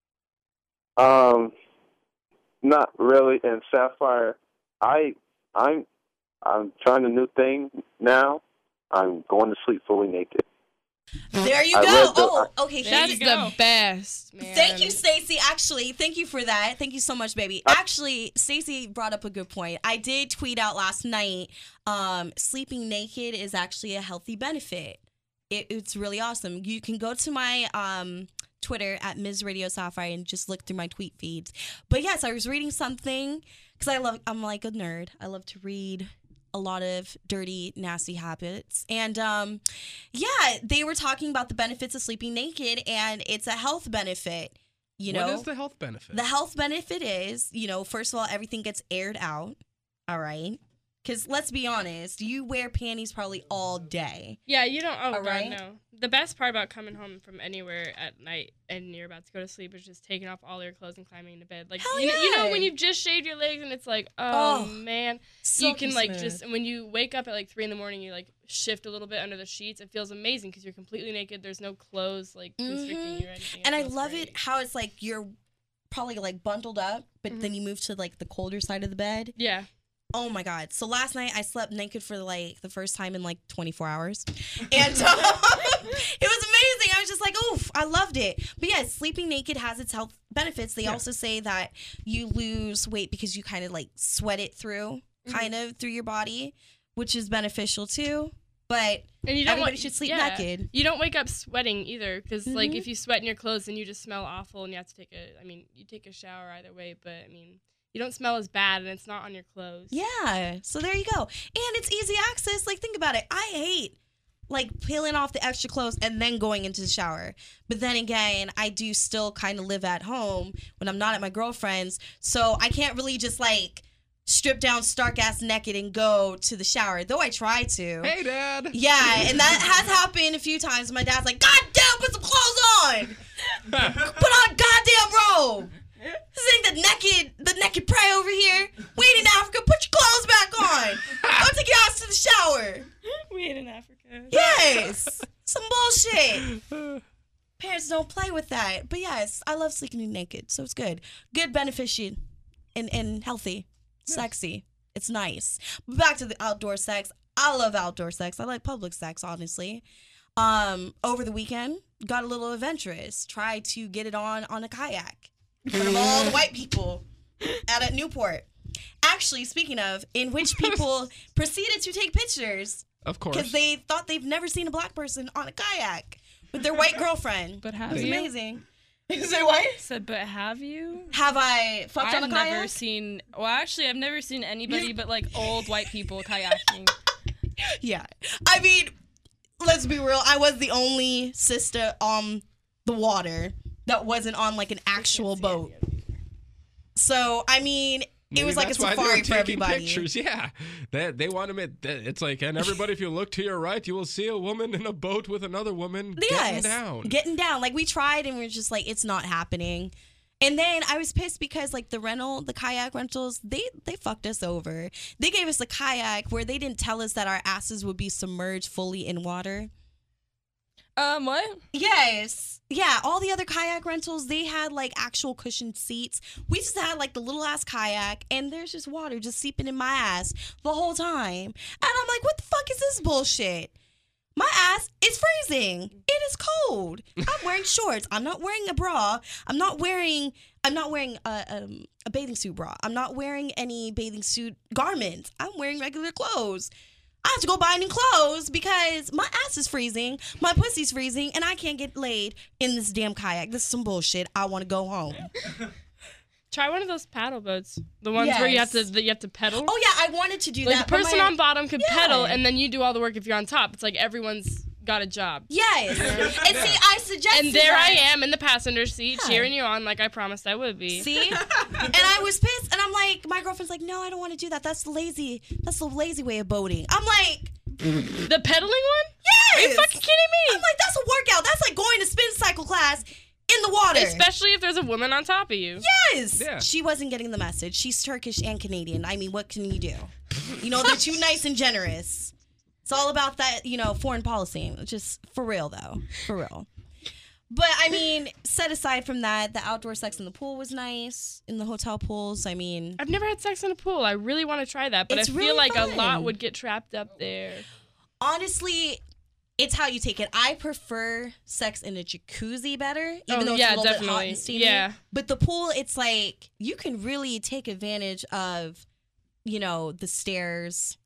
[SPEAKER 9] Not really. And Sapphire, I'm trying a new thing now. I'm going to sleep fully naked.
[SPEAKER 2] There you
[SPEAKER 9] I
[SPEAKER 2] go.
[SPEAKER 9] read the-
[SPEAKER 2] Oh, okay. Here
[SPEAKER 5] That's
[SPEAKER 2] you
[SPEAKER 5] the
[SPEAKER 2] go.
[SPEAKER 5] best, man.
[SPEAKER 2] Thank you, Stacey. Actually, thank you for that. Thank you so much, baby. Actually, Stacey brought up a good point. I did tweet out last night, sleeping naked is actually a healthy benefit. It's really awesome. You can go to my Twitter at Ms. Radio Sapphire and just look through my tweet feeds. But yes, I was reading something because I'm like a nerd. I love to read a lot of dirty, nasty habits. And yeah, they were talking about the benefits of sleeping naked, and it's a health benefit.
[SPEAKER 3] What is the health benefit?
[SPEAKER 2] The health benefit is, first of all, everything gets aired out. All right. Because let's be honest, you wear panties probably all day.
[SPEAKER 5] Yeah, you don't. Oh,
[SPEAKER 2] All
[SPEAKER 5] God,
[SPEAKER 2] right.
[SPEAKER 5] no. The best part about coming home from anywhere at night and you're about to go to sleep is just taking off all your clothes and climbing into bed. Like,
[SPEAKER 2] Hell
[SPEAKER 5] you know
[SPEAKER 2] yeah.
[SPEAKER 5] when you've just shaved your legs and it's like, oh,
[SPEAKER 2] Oh,
[SPEAKER 5] man. You
[SPEAKER 2] silky
[SPEAKER 5] can, like,
[SPEAKER 2] smooth.
[SPEAKER 5] just, when you wake up at, like, 3 in the morning, you, like, shift a little bit under the sheets. It feels amazing because you're completely naked. There's no clothes, like, constricting you or anything.
[SPEAKER 2] And I
[SPEAKER 5] feels
[SPEAKER 2] love
[SPEAKER 5] great.
[SPEAKER 2] it how it's like you're probably like bundled up, but then you move to like the colder side of the bed.
[SPEAKER 5] Yeah.
[SPEAKER 2] Oh my God. So last night I slept naked for like the first time in like 24 hours. And it was amazing. I was just like, sleeping naked has its health benefits. They also say that you lose weight because you kind of like sweat it through, through your body, which is beneficial too. But
[SPEAKER 5] and you don't
[SPEAKER 2] everybody should sleep naked.
[SPEAKER 5] You don't wake up sweating either, because like if you sweat in your clothes, then you just smell awful, and you have to take you take a shower either way. But I mean, you don't smell as bad, and it's not on your clothes.
[SPEAKER 2] Yeah, so there you go. And it's easy access. Like, think about it. I hate like peeling off the extra clothes and then going into the shower. But then again, I do still kind of live at home when I'm not at my girlfriend's, so I can't really just like strip down stark ass naked and go to the shower, though I try to.
[SPEAKER 3] Hey, Dad.
[SPEAKER 2] Yeah, and that has happened a few times. My dad's like, God damn, put some clothes on. Put on a goddamn robe. This ain't the naked prey over here. We ain't in Africa. Put your clothes back on. Go take your ass to the shower.
[SPEAKER 4] We ain't in Africa.
[SPEAKER 2] Yes. Some bullshit. Parents don't play with that. But yes, I love sleeping naked, so it's good. Good, beneficial, and healthy. Sexy. It's nice. But back to the outdoor sex. I love outdoor sex. I like public sex, honestly. Over the weekend, got a little adventurous. Tried to get it on a kayak in front of all the white people at Newport. Actually, speaking of, in which people proceeded to take pictures.
[SPEAKER 3] Of course.
[SPEAKER 2] Because they thought they've never seen a black person on a kayak with their white girlfriend.
[SPEAKER 4] But have
[SPEAKER 2] it was
[SPEAKER 4] you?
[SPEAKER 2] amazing. Say what?
[SPEAKER 4] Said, but have you?
[SPEAKER 2] Have I fucked on a kayak?
[SPEAKER 4] I've never seen. Well, actually, I've never seen anybody but like old white people kayaking.
[SPEAKER 2] Yeah, I mean, let's be real. I was the only sister on the water that wasn't on like an actual boat. So I mean, it was like a safari for everybody.
[SPEAKER 3] Pictures. Yeah, they want to. It's like, and everybody, if you look to your right, you will see a woman in a boat with another woman getting down.
[SPEAKER 2] Like we tried, and we were just like, it's not happening. And then I was pissed because like the kayak rentals, they fucked us over. They gave us a kayak where they didn't tell us that our asses would be submerged fully in water.
[SPEAKER 4] What?
[SPEAKER 2] Yes. Yeah, all the other kayak rentals, they had like actual cushioned seats. We just had like the little ass kayak, and there's just water just seeping in my ass the whole time. And I'm like, what the fuck is this bullshit? My ass is freezing. It is cold. I'm wearing shorts. I'm not wearing a bra. I'm not wearing a bathing suit bra. I'm not wearing any bathing suit garments. I'm wearing regular clothes. I have to go buy new clothes because my ass is freezing, my pussy's freezing, and I can't get laid in this damn kayak. This is some bullshit. I want to go home.
[SPEAKER 5] Try one of those paddle boats, the ones where you have to pedal.
[SPEAKER 2] Oh yeah, I wanted to do
[SPEAKER 5] like
[SPEAKER 2] that.
[SPEAKER 5] The person on bottom could pedal, and then you do all the work if you're on top. It's like everyone's got a job.
[SPEAKER 2] Yes. And see, I suggested
[SPEAKER 5] and there I am in the passenger seat cheering you on like I promised I would be.
[SPEAKER 2] See? And I was pissed, and I'm like, my girlfriend's like, no, I don't want to do that. That's the lazy way of boating. I'm like,
[SPEAKER 5] the pedaling one?
[SPEAKER 2] Yes.
[SPEAKER 5] Are you fucking kidding me?
[SPEAKER 2] I'm like, that's a workout. That's like going to spin cycle class in the water.
[SPEAKER 5] Especially if there's a woman on top of you.
[SPEAKER 2] Yes.
[SPEAKER 3] Yeah.
[SPEAKER 2] She wasn't getting the message. She's Turkish and Canadian. I mean, what can you do? You know, they're too nice and generous. It's all about that, foreign policy. Just for real, though. For real. But, I mean, set aside from that, the outdoor sex in the pool was nice. In the hotel pools, I mean...
[SPEAKER 5] I've never had sex in a pool. I really want to try that, but I feel
[SPEAKER 2] really
[SPEAKER 5] like
[SPEAKER 2] fun.
[SPEAKER 5] a lot would get trapped up there.
[SPEAKER 2] Honestly, it's how you take it. I prefer sex in a jacuzzi better, even though it's a little bit hot and steamy.
[SPEAKER 5] Yeah.
[SPEAKER 2] But the pool, it's like, you can really take advantage of, the stairs...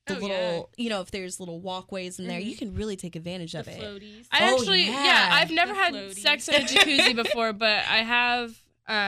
[SPEAKER 2] if there's little walkways in there, you can really take advantage of it.
[SPEAKER 5] Floaties. I've never had sex in a jacuzzi before, but I have,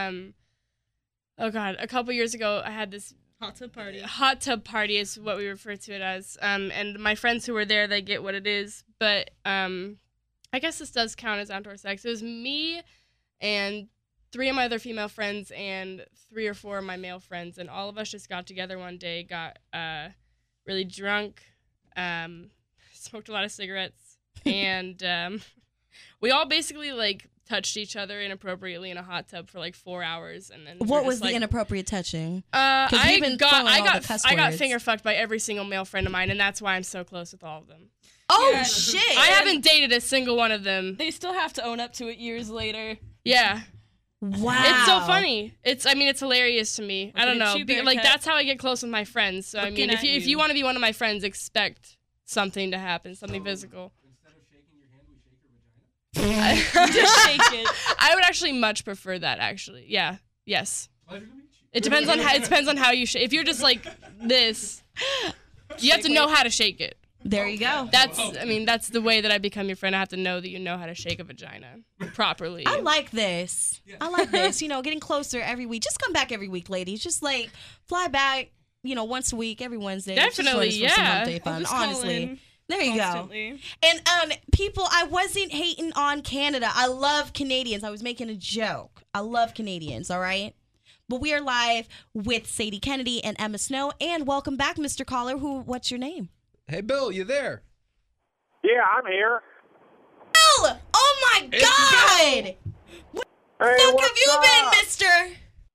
[SPEAKER 5] a couple years ago, I had this
[SPEAKER 4] hot tub party.
[SPEAKER 5] Hot tub party is what we refer to it as. And my friends who were there, they get what it is. But I guess this does count as outdoor sex. It was me and 3 of my other female friends and 3 or 4 of my male friends, and all of us just got together one day, got really drunk, smoked a lot of cigarettes, and we all basically like touched each other inappropriately in a hot tub for like 4 hours, and then
[SPEAKER 2] what was the inappropriate touching?
[SPEAKER 5] I got finger fucked by every single male friend of mine, and that's why I'm so close with all of them.
[SPEAKER 2] Oh shit!
[SPEAKER 5] I haven't dated a single one of them.
[SPEAKER 4] They still have to own up to it years later.
[SPEAKER 5] Yeah.
[SPEAKER 2] Wow.
[SPEAKER 5] It's so funny. It's hilarious to me. I don't know. That's how I get close with my friends. So I mean, if you want to be one of my friends, expect something to happen, something physical.
[SPEAKER 7] Instead of shaking your hand, we shake your vagina.
[SPEAKER 4] Just shake it.
[SPEAKER 5] I would actually much prefer that. Actually, yeah, yes. It depends on how you shake. If you're just like this, you have to know how to shake it.
[SPEAKER 2] There you go.
[SPEAKER 5] That's the way that I become your friend. I have to know that you know how to shake a vagina properly.
[SPEAKER 2] I like this. Getting closer every week. Just come back every week, ladies. Just like fly back, once a week, every Wednesday.
[SPEAKER 5] Definitely,
[SPEAKER 2] just for some hump
[SPEAKER 5] yeah.
[SPEAKER 2] day fun,
[SPEAKER 4] I'll just
[SPEAKER 2] honestly.
[SPEAKER 4] call in
[SPEAKER 2] There you
[SPEAKER 4] constantly.
[SPEAKER 2] go. And people, I wasn't hating on Canada. I love Canadians. I was making a joke. I love Canadians, all right? But we are live with Sadie Kennedy and Emma Snow. And welcome back, Mr. Caller. What's your name?
[SPEAKER 3] Hey, Bill, you there?
[SPEAKER 9] Yeah, I'm here.
[SPEAKER 2] Bill! Oh my
[SPEAKER 3] It's
[SPEAKER 2] God! Where the fuck have you been, mister?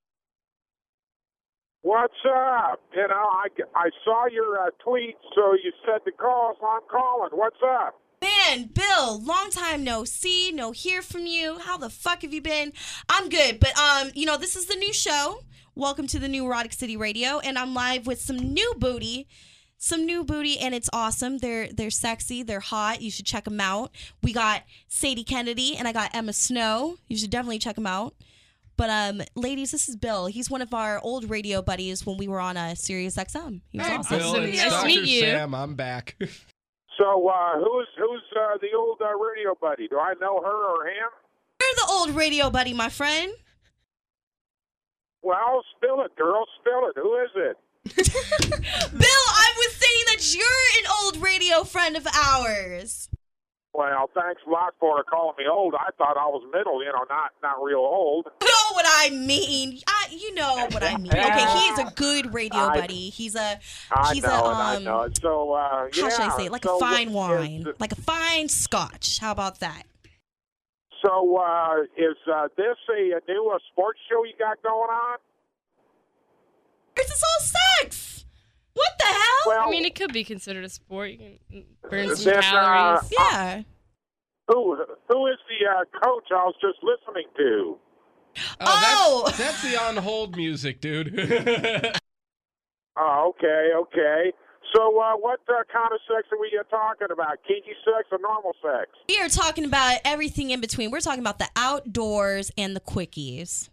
[SPEAKER 9] What's up? I saw your tweet, so you said to call, so I'm calling. What's up?
[SPEAKER 2] Man, Bill, long time no see, no hear from you. How the fuck have you been? I'm good, but this is the new show. Welcome to the new Erotic City Radio, and I'm live with some new booty, and it's awesome. They're sexy, they're hot. You should check them out. We got Sadie Kennedy, and I got Emma Snow. You should definitely check them out. But ladies, this is Bill. He's one of our old radio buddies when we were on Sirius XM. He was awesome.
[SPEAKER 3] Bill, it's
[SPEAKER 5] Nice to
[SPEAKER 3] Dr.
[SPEAKER 5] meet you.
[SPEAKER 3] Sam. I'm back.
[SPEAKER 9] So, who's the old radio buddy? Do I know her or him?
[SPEAKER 2] You're the old radio buddy, my friend.
[SPEAKER 9] Well, spill it, girl. Spill it. Who is it?
[SPEAKER 2] Bill, I was saying that you're an old radio friend of ours.
[SPEAKER 9] Well, thanks a lot for calling me old. I thought I was middle, not real old.
[SPEAKER 2] You know what I mean. You know what I mean. Okay, he is a good radio buddy.
[SPEAKER 9] I know. So,
[SPEAKER 2] how should I say it? Like
[SPEAKER 9] so
[SPEAKER 2] a fine
[SPEAKER 9] what
[SPEAKER 2] wine. Like a fine scotch. How about that?
[SPEAKER 9] So, is this a new sports show you got going on?
[SPEAKER 2] This is all sex. What the hell?
[SPEAKER 9] Well,
[SPEAKER 5] I mean, it could be considered a sport. You can burn some
[SPEAKER 9] then,
[SPEAKER 5] calories.
[SPEAKER 2] Yeah.
[SPEAKER 9] Who is the coach I was just listening to?
[SPEAKER 2] Oh!
[SPEAKER 3] That's the on hold music, dude.
[SPEAKER 9] Oh, okay. So, what kind of sex are we talking about? Kinky sex or normal sex?
[SPEAKER 2] We are talking about everything in between. We're talking about the outdoors and the quickies.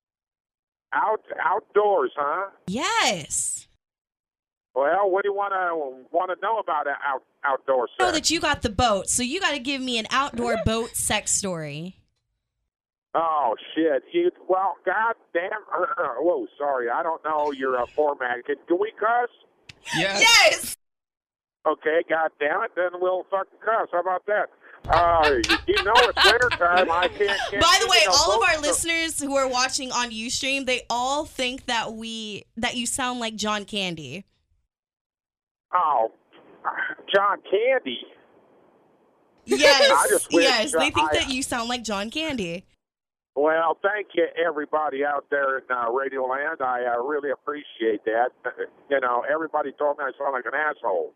[SPEAKER 9] Outdoors, huh?
[SPEAKER 2] Yes.
[SPEAKER 9] Well, what do you want to know about outdoor sex?
[SPEAKER 2] I know that you got the boat, so you got to give me an outdoor boat sex story.
[SPEAKER 9] Oh shit! Well, god damn. Whoa, sorry. I don't know your format. Can we cuss?
[SPEAKER 2] Yes.
[SPEAKER 9] Okay, god damn it. Then we'll fucking cuss. How about that? It's wintertime. I can't.
[SPEAKER 2] By the way, all of our listeners who are watching on Ustream, they all think that you sound like John Candy.
[SPEAKER 9] Oh, John Candy.
[SPEAKER 2] Yes, yes. They think that you sound like John Candy.
[SPEAKER 9] Well, thank you, everybody out there in Radio Land. I really appreciate that. Everybody told me I sound like an asshole.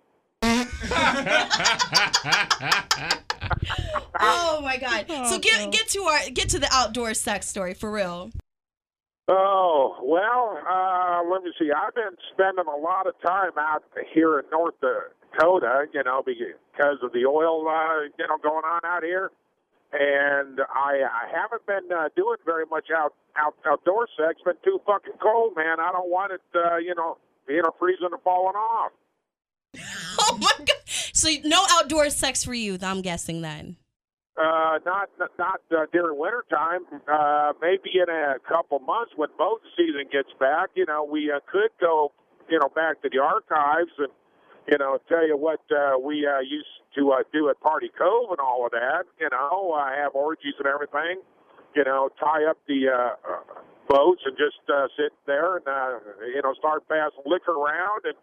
[SPEAKER 2] Oh my God! So get to the outdoor sex story for real.
[SPEAKER 9] Oh well, let me see. I've been spending a lot of time out here in North Dakota, because of the oil, going on out here. And I haven't been doing very much outdoor sex. It's been too fucking cold, man. I don't want it, freezing and falling off.
[SPEAKER 2] Oh my God! So no outdoor sex for you, I'm guessing then.
[SPEAKER 9] Not during winter time. Maybe in a couple months when boat season gets back. We could go, back to the archives and, tell you what we used to do at Party Cove and all of that. Have orgies and everything. Tie up the boats and just sit there and start passing liquor around and.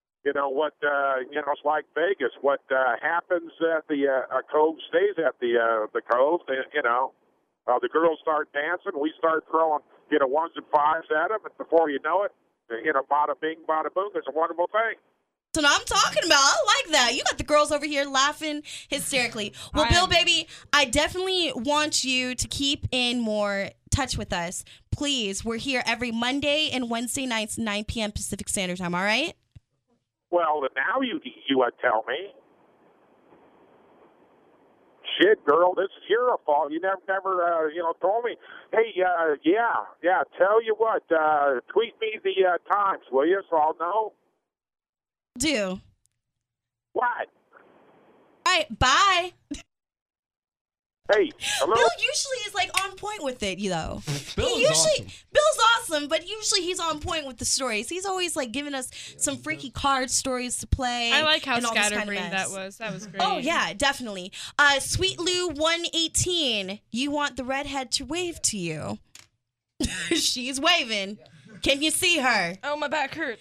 [SPEAKER 9] It's like Vegas. What happens at the cove stays at the cove. The girls start dancing. We start throwing, ones and fives at them. And before you know it, bada bing, bada boom. It's a wonderful thing.
[SPEAKER 2] That's what I'm talking about. I like that. You got the girls over here laughing hysterically. Well, Bill, baby, I definitely want you to keep in more touch with us. Please, we're here every Monday and Wednesday nights, 9 p.m. Pacific Standard Time, all right?
[SPEAKER 9] Well, now you tell me.
[SPEAKER 10] shit, girl, this is your fault. You never told me. Hey, yeah. Tell you what, tweet me the times, will you? So I'll know.
[SPEAKER 2] Do.
[SPEAKER 10] What?
[SPEAKER 2] All right, bye.
[SPEAKER 10] Hey, hello.
[SPEAKER 2] Bill usually is like on point with it, you know.
[SPEAKER 3] Bill's awesome.
[SPEAKER 2] Bill's awesome, but usually he's on point with the stories. He's always like giving us some freaky card stories to play.
[SPEAKER 5] I like how
[SPEAKER 2] and all this kind of
[SPEAKER 5] scatterbrained
[SPEAKER 2] mess.
[SPEAKER 5] that was. That was great.
[SPEAKER 2] Oh yeah, definitely. Sweet Lou 118. You want the redhead to wave to you? She's waving. Can you see her?
[SPEAKER 4] Oh, my back hurts.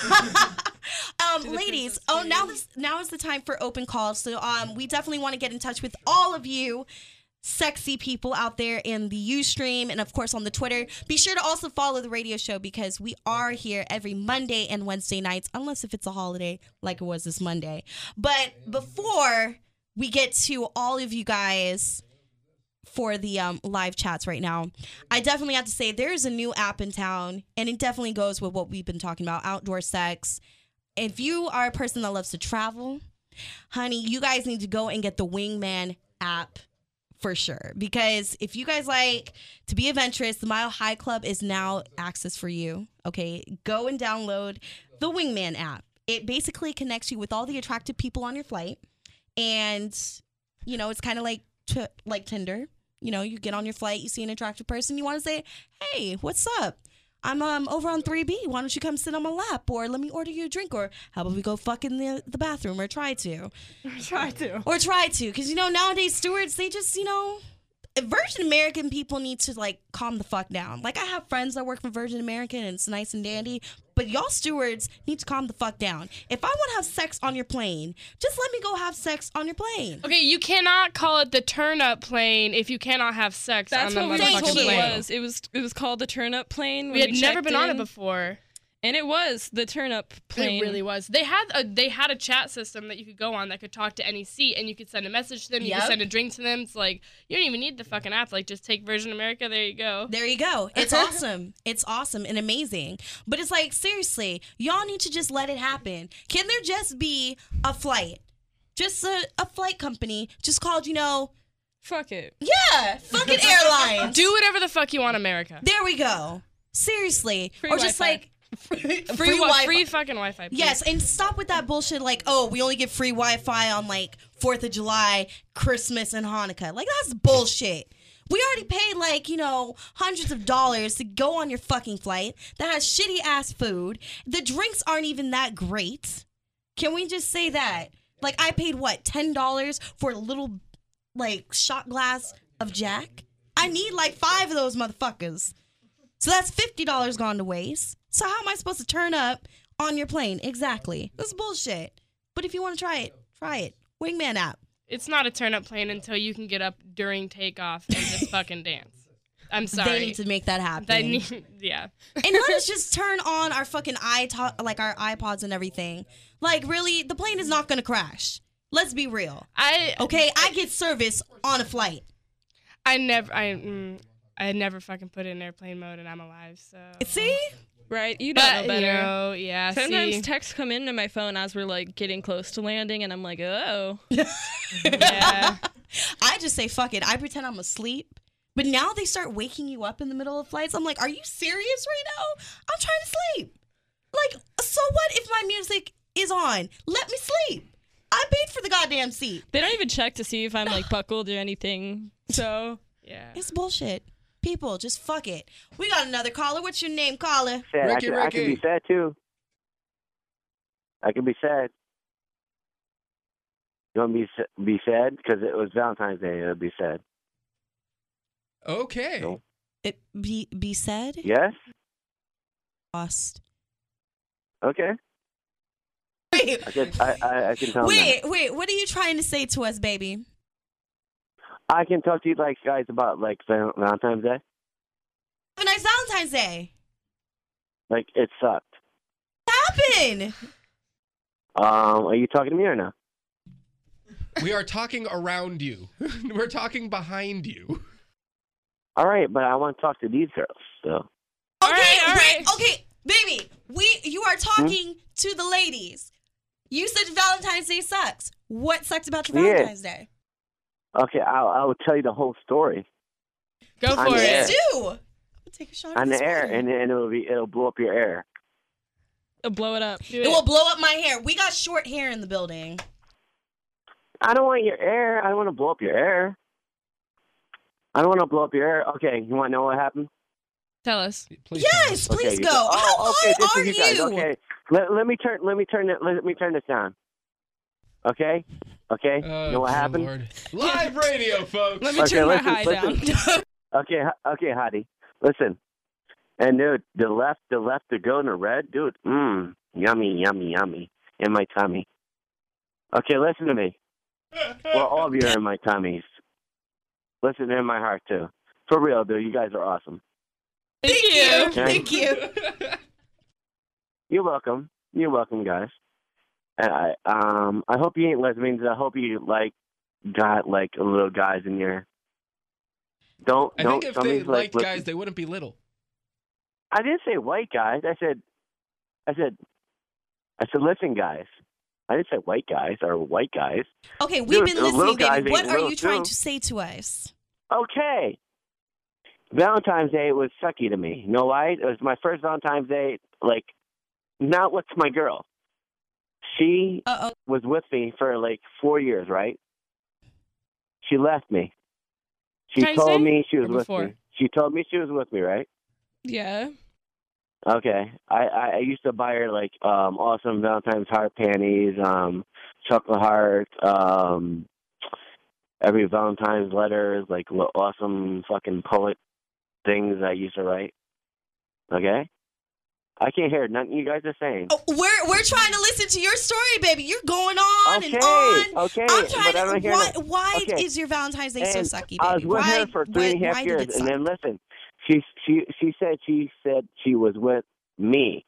[SPEAKER 2] Ladies, now is the time for open calls. So we definitely want to get in touch with all of you sexy people out there in the Ustream and of course on the Twitter. Be sure to also follow the radio show because we are here every Monday and Wednesday nights, unless if it's a holiday like it was this Monday. But before we get to all of you guys for the live chats right now, I definitely have to say there's a new app in town, and it definitely goes with what we've been talking about, outdoor sex. If you are a person that loves to travel, honey, you guys need to go and get the Wingman app for sure. Because if you guys like to be adventurous, the Mile High Club is now access for you. Okay, go and download the Wingman app. It basically connects you with all the attractive people on your flight, and you know it's kind of like Tinder. You know, you get on your flight, you see an attractive person, you want to say, hey, what's up? I'm over on 3B. Why don't you come sit on my lap? Or let me order you a drink. Or how about we go fuck in the bathroom? Or try to. Because, you know, nowadays stewards, they just, you know, Virgin American people need to, like, calm the fuck down. Like, I have friends that work for Virgin American, and it's nice and dandy. But y'all stewards need to calm the fuck down. If I want to have sex on your plane, just let me go have sex on your plane.
[SPEAKER 5] Okay, you cannot call it the turn-up plane if you cannot have sex
[SPEAKER 4] That's
[SPEAKER 5] on the
[SPEAKER 4] what we were
[SPEAKER 5] motherfucking
[SPEAKER 4] told
[SPEAKER 5] plane.
[SPEAKER 4] it was. It was called the turn-up plane.
[SPEAKER 5] We had never been on it
[SPEAKER 4] in.
[SPEAKER 5] before.
[SPEAKER 4] And it was the turn-up plane.
[SPEAKER 5] It really was. They had a chat system that you could go on that could talk to any seat, and you could send a message to them. You could send a drink to them. It's like, you don't even need the fucking app. Like, just take Virgin America. There you go.
[SPEAKER 2] There you go. It's awesome. It's awesome and amazing. But it's like, seriously, y'all need to just let it happen. Can there just be a flight? Just a flight company just called, you know...
[SPEAKER 4] Fuck it.
[SPEAKER 2] Yeah, fucking airlines.
[SPEAKER 5] Do whatever the fuck you want, America.
[SPEAKER 2] There we go. Seriously.
[SPEAKER 4] Free
[SPEAKER 2] or just
[SPEAKER 4] Wi-Fi.
[SPEAKER 2] like... Free Wi-Fi.
[SPEAKER 5] Free fucking Wi-Fi. Please.
[SPEAKER 2] Yes, and stop with that bullshit like, oh, we only get free Wi-Fi on like 4th of July, Christmas, and Hanukkah. Like, that's bullshit. We already paid like, you know, hundreds of dollars to go on your fucking flight that has shitty ass food. The drinks aren't even that great. Can we just say that? Like, I paid what, $10 for a little like shot glass of Jack? I need like 5 of those motherfuckers. So that's $50 gone to waste. So how am I supposed to turn up on your plane? Exactly. This is bullshit. But if you want to try it, try it. Wingman app.
[SPEAKER 5] It's not a turn-up plane until you can get up during takeoff and just fucking dance. I'm sorry.
[SPEAKER 2] They need to make that happen.
[SPEAKER 5] Yeah.
[SPEAKER 2] And let us just turn on our fucking our iPods and everything. Like, really, the plane is not going to crash. Let's be real. I get service on a flight.
[SPEAKER 5] I never fucking put it in airplane mode, and I'm alive. So
[SPEAKER 2] see,
[SPEAKER 4] right? You don't know better.
[SPEAKER 5] You know, yeah.
[SPEAKER 4] Sometimes texts come into my phone as we're like getting close to landing, and I'm like, oh.
[SPEAKER 2] Yeah. I just say fuck it. I pretend I'm asleep. But now they start waking you up in the middle of flights. I'm like, are you serious right now? I'm trying to sleep. Like, so what if my music is on? Let me sleep. I paid for the goddamn seat.
[SPEAKER 4] They don't even check to see if I'm like buckled or anything. So
[SPEAKER 5] yeah,
[SPEAKER 2] it's bullshit. People, just fuck it. We got another caller. What's your name, caller?
[SPEAKER 11] Sad. I can be sad too. I can be sad. You want me to be sad? Because it was Valentine's Day. It would be sad.
[SPEAKER 3] Okay.
[SPEAKER 11] So,
[SPEAKER 2] it be said?
[SPEAKER 11] Yes.
[SPEAKER 2] Lost.
[SPEAKER 11] Okay.
[SPEAKER 2] Wait.
[SPEAKER 11] I can tell.
[SPEAKER 2] Wait. What are you trying to say to us, baby?
[SPEAKER 11] I can talk to you guys about Valentine's Day.
[SPEAKER 2] Have a nice Valentine's Day.
[SPEAKER 11] Like, it sucked.
[SPEAKER 2] What happened?
[SPEAKER 11] Are you talking to me or no?
[SPEAKER 3] We are talking around you. We're talking behind you.
[SPEAKER 11] All right, but I want to talk to these girls. So.
[SPEAKER 2] All right. Okay, baby. You are talking to the ladies. You said Valentine's Day sucks. What sucks about your Valentine's Day?
[SPEAKER 11] Okay, I will tell you the whole story.
[SPEAKER 4] Go
[SPEAKER 11] On
[SPEAKER 4] for
[SPEAKER 11] the air.
[SPEAKER 4] it.
[SPEAKER 2] Please do. I'll take a shot
[SPEAKER 11] On
[SPEAKER 2] of
[SPEAKER 11] the
[SPEAKER 2] this
[SPEAKER 11] air,
[SPEAKER 2] water.
[SPEAKER 11] and it'll blow up your air.
[SPEAKER 4] Blow it up. Do
[SPEAKER 2] It will blow up my hair. We got short hair in the building.
[SPEAKER 11] I don't want your air. I don't want to blow up your air. I don't want to blow up your air. Okay, you want to know what happened?
[SPEAKER 4] Tell us.
[SPEAKER 2] Yes, please
[SPEAKER 11] Okay,
[SPEAKER 2] go. How high
[SPEAKER 11] this
[SPEAKER 2] are
[SPEAKER 11] is you guys.
[SPEAKER 2] you?
[SPEAKER 11] Okay, let me turn this down. Okay. You know what happened?
[SPEAKER 3] Lord. Live radio, folks.
[SPEAKER 4] Let me turn my high down.
[SPEAKER 11] Okay, Hottie. Listen. And dude, the left to go in the red, dude. Yummy in my tummy. Okay, listen to me. Well, all of you are in my tummies. Listen, in my heart too. For real, dude. You guys are awesome.
[SPEAKER 4] Thank you.
[SPEAKER 11] Okay?
[SPEAKER 2] Thank you.
[SPEAKER 11] You're welcome. You're welcome, guys. And I hope you ain't lesbians. I hope you got little guys in your.
[SPEAKER 3] I think if they
[SPEAKER 11] somebody's
[SPEAKER 3] liked
[SPEAKER 11] listen.
[SPEAKER 3] guys, they wouldn't be little.
[SPEAKER 11] I didn't say white guys. I said, listen, guys. I didn't say white guys or white guys.
[SPEAKER 2] Okay, we've been
[SPEAKER 11] Dude, the little
[SPEAKER 2] listening,
[SPEAKER 11] guys
[SPEAKER 2] baby. What
[SPEAKER 11] ain't
[SPEAKER 2] are
[SPEAKER 11] little
[SPEAKER 2] you trying
[SPEAKER 11] too.
[SPEAKER 2] to say to us?
[SPEAKER 11] Okay. Valentine's Day was sucky to me. You know why? It was my first Valentine's Day, not with my girl. She was with me for 4 years, right? She left me. She
[SPEAKER 4] Valentine's
[SPEAKER 11] told
[SPEAKER 4] Day
[SPEAKER 11] me she was
[SPEAKER 4] or
[SPEAKER 11] with
[SPEAKER 4] before?
[SPEAKER 11] me. She told me she was with me, right?
[SPEAKER 4] Yeah.
[SPEAKER 11] Okay. I used to buy her awesome Valentine's heart panties, chocolate heart, every Valentine's letters, awesome fucking poet things I used to write. Okay? I can't hear nothing you guys are saying.
[SPEAKER 2] Oh, we're trying to listen to your story, baby. You're going on and on.
[SPEAKER 11] Okay,
[SPEAKER 2] I'm trying
[SPEAKER 11] but I don't
[SPEAKER 2] to.
[SPEAKER 11] hear
[SPEAKER 2] Why
[SPEAKER 11] okay.
[SPEAKER 2] is your Valentine's Day so
[SPEAKER 11] And
[SPEAKER 2] sucky, baby?
[SPEAKER 11] I was with her for 3.5 years, and then listen, she said she was with me,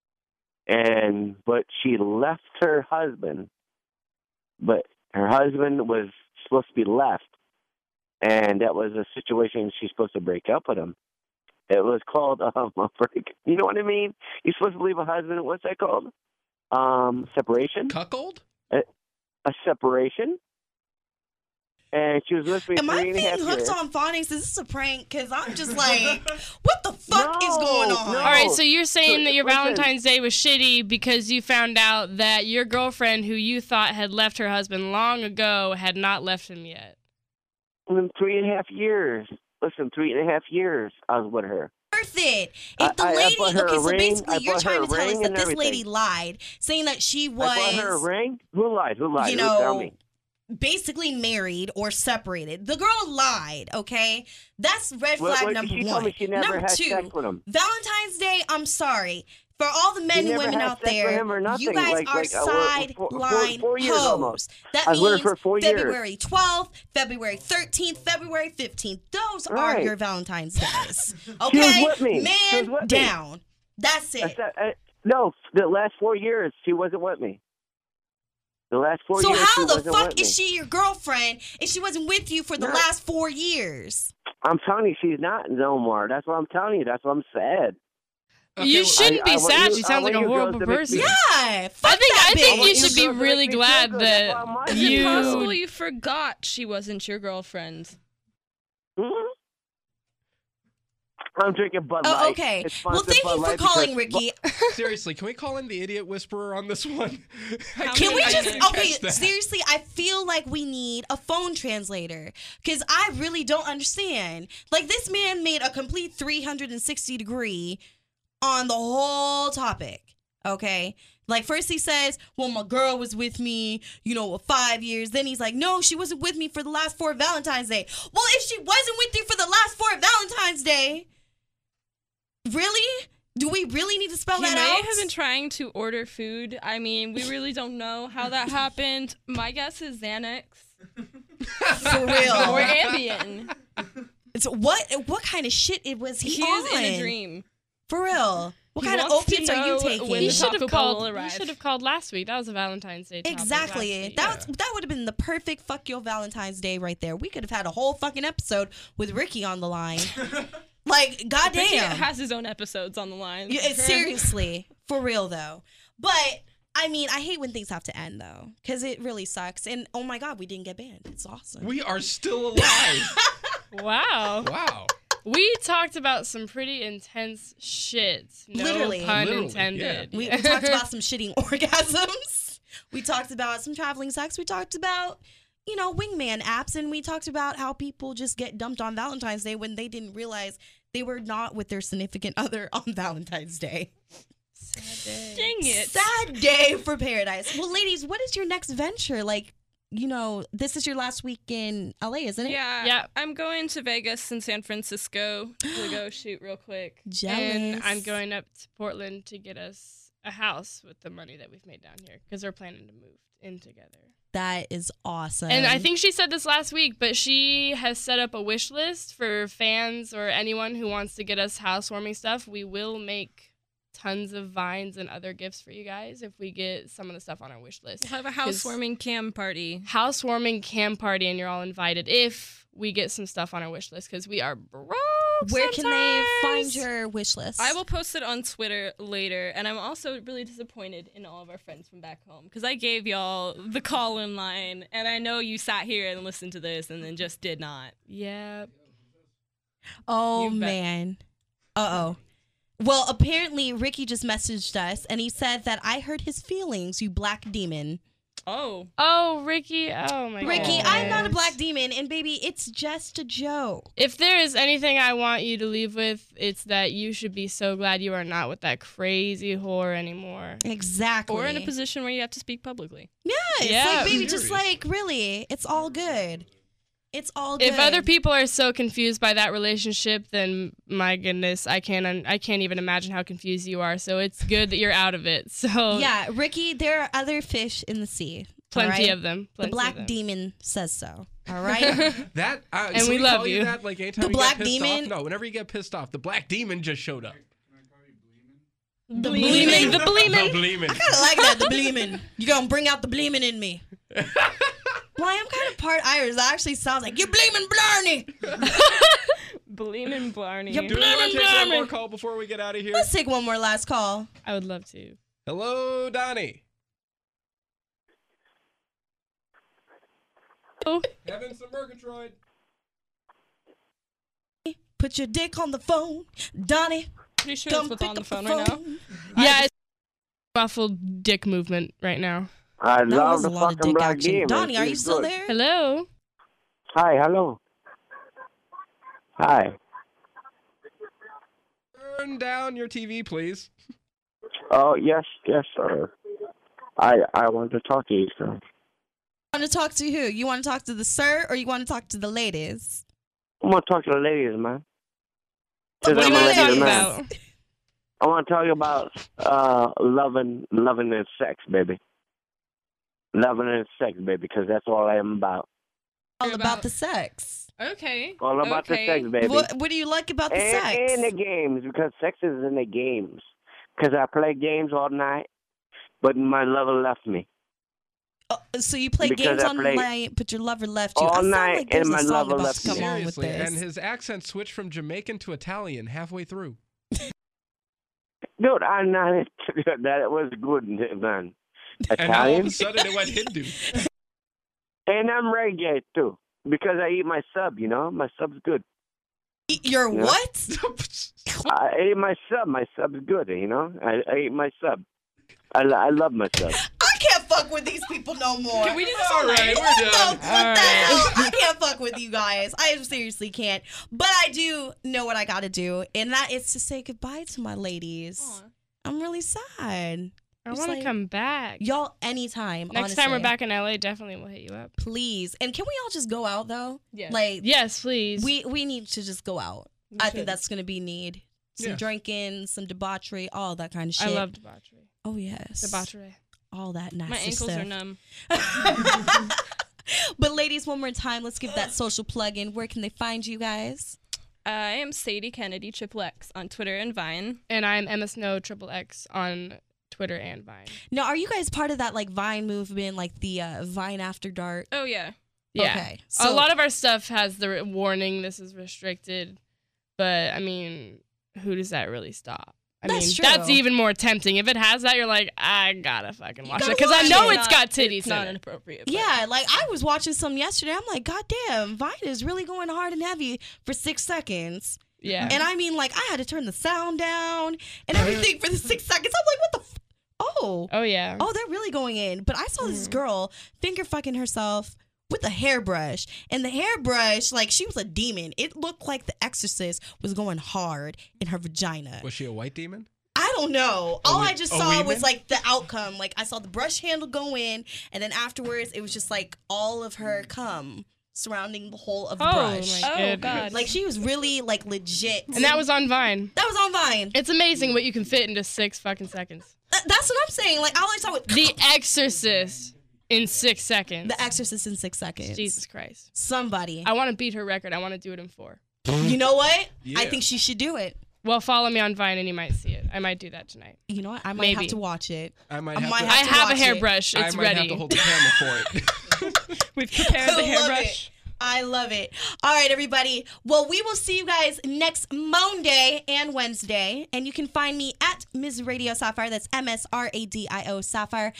[SPEAKER 11] but she left her husband, but her husband was supposed to be left, and that was a situation she's supposed to break up with him. It was called you know what I mean? You're supposed to leave a husband. What's that called? Separation.
[SPEAKER 3] Cuckold.
[SPEAKER 11] A separation. And she was with me
[SPEAKER 2] Am I
[SPEAKER 11] 3.5
[SPEAKER 2] being
[SPEAKER 11] years.
[SPEAKER 2] hooked on phonics? Is this a prank? Because I'm just like, what the fuck is going on?
[SPEAKER 4] All right, so you're saying that your
[SPEAKER 11] listen.
[SPEAKER 4] Valentine's Day was shitty because you found out that your girlfriend, who you thought had left her husband long ago, had not left him yet.
[SPEAKER 11] In 3.5 years. Listen, 3.5 years I was with her.
[SPEAKER 2] Worth it. If the
[SPEAKER 11] I
[SPEAKER 2] lady,
[SPEAKER 11] bought her
[SPEAKER 2] okay,
[SPEAKER 11] a
[SPEAKER 2] so
[SPEAKER 11] ring.
[SPEAKER 2] basically
[SPEAKER 11] I
[SPEAKER 2] you're
[SPEAKER 11] bought her
[SPEAKER 2] trying
[SPEAKER 11] a
[SPEAKER 2] to tell us
[SPEAKER 11] ring
[SPEAKER 2] that
[SPEAKER 11] and
[SPEAKER 2] this
[SPEAKER 11] everything.
[SPEAKER 2] lady lied, saying that she
[SPEAKER 11] I bought her a
[SPEAKER 2] was,
[SPEAKER 11] ring. Who lied?
[SPEAKER 2] you
[SPEAKER 11] Who tell
[SPEAKER 2] know,
[SPEAKER 11] me?
[SPEAKER 2] basically married or separated. The girl lied, okay? That's red flag
[SPEAKER 11] What,
[SPEAKER 2] number
[SPEAKER 11] she
[SPEAKER 2] one.
[SPEAKER 11] told me she never
[SPEAKER 2] Number
[SPEAKER 11] had
[SPEAKER 2] two,
[SPEAKER 11] sex with him.
[SPEAKER 2] Valentine's Day, I'm sorry. For all the men
[SPEAKER 11] She
[SPEAKER 2] and
[SPEAKER 11] never
[SPEAKER 2] women
[SPEAKER 11] had
[SPEAKER 2] out
[SPEAKER 11] sex with
[SPEAKER 2] there,
[SPEAKER 11] him or nothing.
[SPEAKER 2] you guys are sideline
[SPEAKER 11] 4 years
[SPEAKER 2] hoes.
[SPEAKER 11] almost.
[SPEAKER 2] That
[SPEAKER 11] I was with her
[SPEAKER 2] means
[SPEAKER 11] for 4 years.
[SPEAKER 2] February 12th, February 13th, February 15th. Those are
[SPEAKER 11] Right.
[SPEAKER 2] your Valentine's days.
[SPEAKER 11] She
[SPEAKER 2] Okay?
[SPEAKER 11] was with me. She was
[SPEAKER 2] Man
[SPEAKER 11] with me.
[SPEAKER 2] down. That's it.
[SPEAKER 11] No, the last 4 years she wasn't with me. The last 4
[SPEAKER 2] So
[SPEAKER 11] years she
[SPEAKER 2] how the
[SPEAKER 11] wasn't
[SPEAKER 2] fuck
[SPEAKER 11] with me.
[SPEAKER 2] is she your girlfriend if she wasn't with you for the
[SPEAKER 11] No.
[SPEAKER 2] last 4 years?
[SPEAKER 11] I'm telling you, she's not no more. That's what I'm telling you. That's what I'm sad.
[SPEAKER 4] You shouldn't be
[SPEAKER 11] I want
[SPEAKER 4] sad.
[SPEAKER 11] you-
[SPEAKER 4] She
[SPEAKER 11] I
[SPEAKER 4] sounds like
[SPEAKER 11] want
[SPEAKER 4] a
[SPEAKER 11] you girls
[SPEAKER 4] horrible
[SPEAKER 11] to make me-
[SPEAKER 4] person.
[SPEAKER 2] Yeah, fuck
[SPEAKER 4] I think
[SPEAKER 2] that
[SPEAKER 4] you
[SPEAKER 2] bitch.
[SPEAKER 4] should be
[SPEAKER 11] girls to
[SPEAKER 4] really
[SPEAKER 11] make me
[SPEAKER 4] glad
[SPEAKER 11] feel good. That's
[SPEAKER 4] that
[SPEAKER 11] why I'm on
[SPEAKER 4] you.
[SPEAKER 11] you.
[SPEAKER 4] You
[SPEAKER 7] Possible you forgot she wasn't your girlfriend.
[SPEAKER 11] Mhm. I'm drinking Bud Light.
[SPEAKER 2] Oh, okay.
[SPEAKER 11] It's
[SPEAKER 2] Well,
[SPEAKER 11] sponsored
[SPEAKER 2] thank
[SPEAKER 11] Bud
[SPEAKER 2] you for
[SPEAKER 11] Light
[SPEAKER 2] calling,
[SPEAKER 11] because-
[SPEAKER 2] Ricky.
[SPEAKER 3] Seriously, can we call in the idiot whisperer on this one?
[SPEAKER 2] Can we
[SPEAKER 3] I
[SPEAKER 2] just
[SPEAKER 3] didn't
[SPEAKER 2] okay?
[SPEAKER 3] catch that.
[SPEAKER 2] Seriously, I feel like we need a phone translator because I really don't understand. Like this man made a complete 360 degree on the whole topic. Okay, like first he says, "Well, my girl was with me, 5 years." Then he's like, "No, she wasn't with me for the last 4 Valentine's Day." Well, if she wasn't with you for the last 4 Valentine's Day, really? Do we really need to spell
[SPEAKER 4] He
[SPEAKER 2] that
[SPEAKER 4] may
[SPEAKER 2] out?
[SPEAKER 4] have been trying to order food. I mean, we really don't know how that happened. My guess is Xanax.
[SPEAKER 2] For real.
[SPEAKER 4] Or Ambien.
[SPEAKER 2] So what kind of shit was he on?
[SPEAKER 4] is in a dream.
[SPEAKER 2] For real. What
[SPEAKER 4] He
[SPEAKER 2] kind of
[SPEAKER 4] wants to
[SPEAKER 2] opiates are you
[SPEAKER 4] know
[SPEAKER 2] taking?
[SPEAKER 4] when the Taco Bell will
[SPEAKER 2] He
[SPEAKER 4] arrive.
[SPEAKER 2] should have
[SPEAKER 4] called last week. That was a Valentine's Day topic
[SPEAKER 2] Exactly.
[SPEAKER 4] last week.
[SPEAKER 2] That would have been the perfect fuck your Valentine's Day right there. We could have had a whole fucking episode with Ricky on the line. Like,
[SPEAKER 4] Ricky
[SPEAKER 2] goddamn.
[SPEAKER 4] has his own episodes on the line.
[SPEAKER 2] Seriously. For real though. But I mean, I hate when things have to end though, because it really sucks. And oh my God, we didn't get banned. It's awesome.
[SPEAKER 3] We are still alive.
[SPEAKER 5] Wow.
[SPEAKER 3] Wow.
[SPEAKER 5] We talked about some pretty intense shit. No
[SPEAKER 2] Literally.
[SPEAKER 5] pun
[SPEAKER 3] Literally,
[SPEAKER 5] intended.
[SPEAKER 2] We talked about some shitting orgasms. We talked about some traveling sex. We talked about, wingman apps. And we talked about how people just get dumped on Valentine's Day when they didn't realize they were not with their significant other on Valentine's Day.
[SPEAKER 5] Sad day.
[SPEAKER 4] Dang it.
[SPEAKER 2] Sad day for paradise. Well, ladies, what is your next venture? Like, this is your last week in LA, isn't it?
[SPEAKER 4] Yeah.
[SPEAKER 5] Yeah.
[SPEAKER 4] I'm going to Vegas and San Francisco to go shoot real quick.
[SPEAKER 2] Jealous.
[SPEAKER 5] And I'm going up to Portland to get us a house with the money that we've made down here because we're planning to move in together.
[SPEAKER 2] That is awesome.
[SPEAKER 5] And I think she said this last week, but she has set up a wish list for fans or anyone who wants to get us housewarming stuff. We will make tons of vines and other gifts for you guys if we get some of the stuff on our wish list.
[SPEAKER 4] We'll have a housewarming cam party.
[SPEAKER 5] Housewarming cam party, and you're all invited if we get some stuff on our wish list because we are broke.
[SPEAKER 2] Where can they find
[SPEAKER 5] sometimes.
[SPEAKER 2] your wish list?
[SPEAKER 4] I will post it on Twitter later, and I'm also really disappointed in all of our friends from back home because I gave y'all the call-in line, and I know you sat here and listened to this and then just did not.
[SPEAKER 5] Yeah.
[SPEAKER 2] Oh,
[SPEAKER 4] You bet.
[SPEAKER 2] man. Uh-oh. Well, apparently Ricky just messaged us, and he said that I hurt his feelings, you black demon.
[SPEAKER 4] Oh.
[SPEAKER 5] Oh, Ricky. Oh, my God.
[SPEAKER 2] Ricky, I'm not a black demon, and baby, it's just a joke.
[SPEAKER 5] If there is anything I want you to leave with, it's that you should be so glad you are not with that crazy whore anymore.
[SPEAKER 2] Exactly.
[SPEAKER 4] Or in a position where you have to speak publicly.
[SPEAKER 2] Yeah, it's
[SPEAKER 5] Yeah.
[SPEAKER 2] like, baby, just
[SPEAKER 3] Serious.
[SPEAKER 2] like, really, it's all good. It's all good.
[SPEAKER 5] If other people are so confused by that relationship, then my goodness, I can't even imagine how confused you are. So it's good that you're out of it. So
[SPEAKER 2] Yeah, Ricky, there are other fish in the sea.
[SPEAKER 5] plenty
[SPEAKER 2] all right?
[SPEAKER 5] of them.
[SPEAKER 2] The
[SPEAKER 5] Plenty
[SPEAKER 2] black
[SPEAKER 5] of them.
[SPEAKER 2] demon says so. All right?
[SPEAKER 3] That
[SPEAKER 5] And
[SPEAKER 3] so
[SPEAKER 5] we love
[SPEAKER 3] call
[SPEAKER 5] you.
[SPEAKER 3] That like anytime
[SPEAKER 2] The
[SPEAKER 3] you
[SPEAKER 2] black
[SPEAKER 3] get pissed
[SPEAKER 2] demon-
[SPEAKER 3] off? No, whenever you get pissed off, the black demon just showed up.
[SPEAKER 2] The
[SPEAKER 5] Bleeming, the
[SPEAKER 3] The
[SPEAKER 5] bleeming.
[SPEAKER 3] bleemin'.
[SPEAKER 2] I kind of like that, the bleemin'. You gonna bring out the bleemin' in me. Well, I am kind of part Irish. That actually sounds like, you bleemin' blarney.
[SPEAKER 4] Bleemin' Blarney.
[SPEAKER 2] You
[SPEAKER 3] Do we want to take one
[SPEAKER 2] Blarney.
[SPEAKER 3] more call before we get out of here?
[SPEAKER 2] Let's take one more last call.
[SPEAKER 5] I would love to.
[SPEAKER 3] Hello, Donnie.
[SPEAKER 5] Oh,
[SPEAKER 3] Having some Murgatroyd.
[SPEAKER 2] Put your dick on the phone, Donnie.
[SPEAKER 4] Pretty sure
[SPEAKER 2] Come
[SPEAKER 4] that's what's
[SPEAKER 2] pick
[SPEAKER 4] on the
[SPEAKER 2] up
[SPEAKER 4] phone right now.
[SPEAKER 5] yeah, it's muffled dick movement right now.
[SPEAKER 11] I
[SPEAKER 2] That
[SPEAKER 11] love
[SPEAKER 2] was
[SPEAKER 11] the
[SPEAKER 2] a lot of
[SPEAKER 11] fucking
[SPEAKER 2] dick
[SPEAKER 11] black
[SPEAKER 2] action.
[SPEAKER 11] demon.
[SPEAKER 2] Donnie, are you
[SPEAKER 11] She's
[SPEAKER 2] still
[SPEAKER 11] good.
[SPEAKER 2] there?
[SPEAKER 5] Hello.
[SPEAKER 11] Hi, hello. Hi.
[SPEAKER 3] Turn down your TV, please.
[SPEAKER 11] Oh, yes, sir. I want to talk to you, sir.
[SPEAKER 2] Want to talk to who? You want to talk to the sir or you want to talk to the ladies?
[SPEAKER 11] I want to talk to the ladies, man.
[SPEAKER 2] What
[SPEAKER 5] What do
[SPEAKER 11] I'm
[SPEAKER 5] you
[SPEAKER 11] a
[SPEAKER 5] want to
[SPEAKER 11] ladies'
[SPEAKER 5] talk
[SPEAKER 11] man.
[SPEAKER 5] about?
[SPEAKER 11] I want to talk about loving and sex, baby. Loving and sex, baby, because that's all I am about.
[SPEAKER 2] All about the sex.
[SPEAKER 4] Okay.
[SPEAKER 11] All about the
[SPEAKER 4] Okay.
[SPEAKER 11] sex, baby.
[SPEAKER 2] What do you like about the sex?
[SPEAKER 11] And the games, because sex is in the games. Because I play games all night, but my lover left me.
[SPEAKER 2] So you play
[SPEAKER 11] Because
[SPEAKER 2] games
[SPEAKER 11] I
[SPEAKER 2] all
[SPEAKER 11] play
[SPEAKER 2] night, but your lover left you.
[SPEAKER 11] all
[SPEAKER 2] I sound
[SPEAKER 11] night
[SPEAKER 2] like there's
[SPEAKER 11] and
[SPEAKER 2] a
[SPEAKER 11] my
[SPEAKER 2] song
[SPEAKER 11] lover
[SPEAKER 2] about
[SPEAKER 11] left
[SPEAKER 2] to come
[SPEAKER 11] me.
[SPEAKER 2] on with
[SPEAKER 3] Seriously,
[SPEAKER 2] this.
[SPEAKER 3] and his accent switched from Jamaican to Italian halfway through.
[SPEAKER 11] Dude, I'm not. That was good, man.
[SPEAKER 3] And now all of
[SPEAKER 11] Italian.
[SPEAKER 3] a sudden it went Hindu.
[SPEAKER 11] And I'm reggae, too. Because I eat my sub, you know? My sub's good.
[SPEAKER 2] Your
[SPEAKER 11] Yeah.
[SPEAKER 2] what?
[SPEAKER 11] I ate my sub. My sub's good, you know? I ate my sub. I love my sub.
[SPEAKER 2] I can't fuck with these people no more.
[SPEAKER 4] Can we do this
[SPEAKER 3] All right,
[SPEAKER 4] night?
[SPEAKER 3] we're done.
[SPEAKER 2] What the hell? I can't fuck with you guys. I seriously can't. But I do know what I got to do, and that is to say goodbye to my ladies.
[SPEAKER 4] Aw.
[SPEAKER 2] I'm really sad.
[SPEAKER 5] I
[SPEAKER 2] Just
[SPEAKER 5] want to
[SPEAKER 2] like-
[SPEAKER 5] come back.
[SPEAKER 2] Y'all, anytime.
[SPEAKER 5] Next time we're
[SPEAKER 2] honestly.
[SPEAKER 5] back in LA, definitely we'll hit you up.
[SPEAKER 2] Please. And can we all just go out, though?
[SPEAKER 4] Yeah.
[SPEAKER 2] Like,
[SPEAKER 5] Yes, please.
[SPEAKER 2] we need to just go out. I think that's going to be need. Some
[SPEAKER 3] Yeah.
[SPEAKER 2] drinking, some debauchery, all that kind of shit.
[SPEAKER 5] I love debauchery.
[SPEAKER 2] Oh, yes.
[SPEAKER 5] Debauchery.
[SPEAKER 2] All that nasty
[SPEAKER 4] My ankles
[SPEAKER 2] stuff.
[SPEAKER 4] are numb.
[SPEAKER 2] But ladies, one more time, let's give that social plug in. Where can they find you guys?
[SPEAKER 4] I am Sadie Kennedy Triple X on Twitter and Vine.
[SPEAKER 5] And I'm Emma Snow XXX on Twitter and Vine.
[SPEAKER 2] Now, are you guys part of that like Vine movement, like the Vine After Dark?
[SPEAKER 4] Oh yeah.
[SPEAKER 5] Yeah.
[SPEAKER 2] Okay.
[SPEAKER 5] A
[SPEAKER 2] So,
[SPEAKER 5] lot of our stuff has the warning this is restricted, but I mean, who does that really stop? I
[SPEAKER 2] That's
[SPEAKER 5] mean,
[SPEAKER 2] true.
[SPEAKER 5] that's even more tempting. If it has that, you're like, I gotta fucking watch it
[SPEAKER 2] gotta
[SPEAKER 5] because I
[SPEAKER 2] watch
[SPEAKER 5] know
[SPEAKER 2] it.
[SPEAKER 5] it's got titties.
[SPEAKER 4] It's
[SPEAKER 5] in
[SPEAKER 4] not
[SPEAKER 5] it.
[SPEAKER 4] inappropriate. but-
[SPEAKER 2] Yeah, like I was watching some yesterday. I'm like, God damn, Vine is really going hard and heavy for 6 seconds.
[SPEAKER 5] Yeah.
[SPEAKER 2] And I mean, like, I had to turn the sound down and everything for the 6 seconds. I'm like, what the
[SPEAKER 5] Oh yeah.
[SPEAKER 2] Oh, they're really going in. But I saw this girl finger fucking herself with a hairbrush. And the hairbrush, like, she was a demon. It looked like The Exorcist was going hard in her vagina.
[SPEAKER 3] Was she a white demon?
[SPEAKER 2] I don't know. All I just saw
[SPEAKER 3] woman?
[SPEAKER 2] was like the outcome. Like I saw the brush handle go in, and then afterwards it was just like all of her cum surrounding the whole of the brush.
[SPEAKER 5] my
[SPEAKER 4] Oh,
[SPEAKER 5] goodness.
[SPEAKER 4] God.
[SPEAKER 2] Like she was really like legit.
[SPEAKER 5] And that was on Vine.
[SPEAKER 2] That was on Vine.
[SPEAKER 5] It's amazing what you can fit into 6 fucking seconds.
[SPEAKER 2] That's what I'm saying. Like all I saw was
[SPEAKER 5] The Exorcist in 6 seconds.
[SPEAKER 2] The Exorcist in 6 seconds.
[SPEAKER 5] Jesus Christ.
[SPEAKER 2] Somebody.
[SPEAKER 5] I want to beat her record. I want to do it in 4.
[SPEAKER 2] You know what?
[SPEAKER 3] Yeah.
[SPEAKER 2] I think she should do it.
[SPEAKER 5] Well, follow me on Vine and you might see it. I might do that tonight.
[SPEAKER 2] You know what? I might
[SPEAKER 5] Maybe.
[SPEAKER 2] have to watch it.
[SPEAKER 3] I might
[SPEAKER 2] I
[SPEAKER 3] have
[SPEAKER 2] might
[SPEAKER 3] to.
[SPEAKER 5] I
[SPEAKER 2] have to
[SPEAKER 5] have a
[SPEAKER 2] watch it.
[SPEAKER 5] hairbrush.
[SPEAKER 3] I
[SPEAKER 5] It's
[SPEAKER 3] might
[SPEAKER 5] ready.
[SPEAKER 3] have to hold the camera for it.
[SPEAKER 4] We've prepared the
[SPEAKER 2] I love
[SPEAKER 4] hairbrush.
[SPEAKER 2] it. I love it. All right, everybody. Well, we will see you guys next Monday and Wednesday. And you can find me at Ms. Radio Sapphire. That's MSRADIO Sapphire.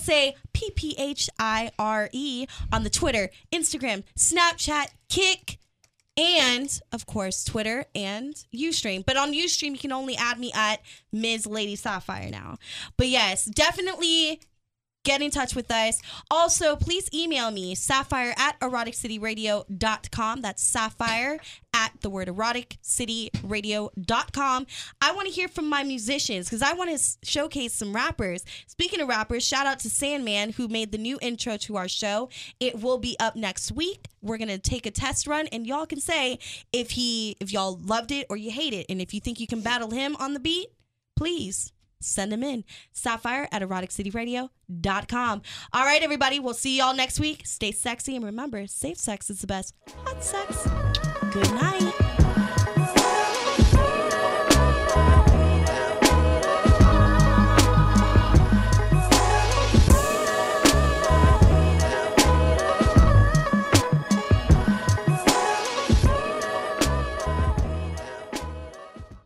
[SPEAKER 2] SAPPHIRE on the Twitter, Instagram, Snapchat, Kick, and, of course, Twitter and Ustream. But on Ustream, you can only add me at Ms. Lady Sapphire now. But yes, definitely get in touch with us. Also, please email me, sapphire at eroticcityradio.com. That's sapphire at the word eroticcityradio.com. I want to hear from my musicians because I want to showcase some rappers. Speaking of rappers, shout out to Sandman who made the new intro to our show. It will be up next week. We're going to take a test run and y'all can say if y'all loved it or you hate it. And if you think you can battle him on the beat, please send them in. Sapphire at eroticcityradio.com. All right, everybody. We'll see y'all next week. Stay sexy. And remember, safe sex is the best hot sex. Good night.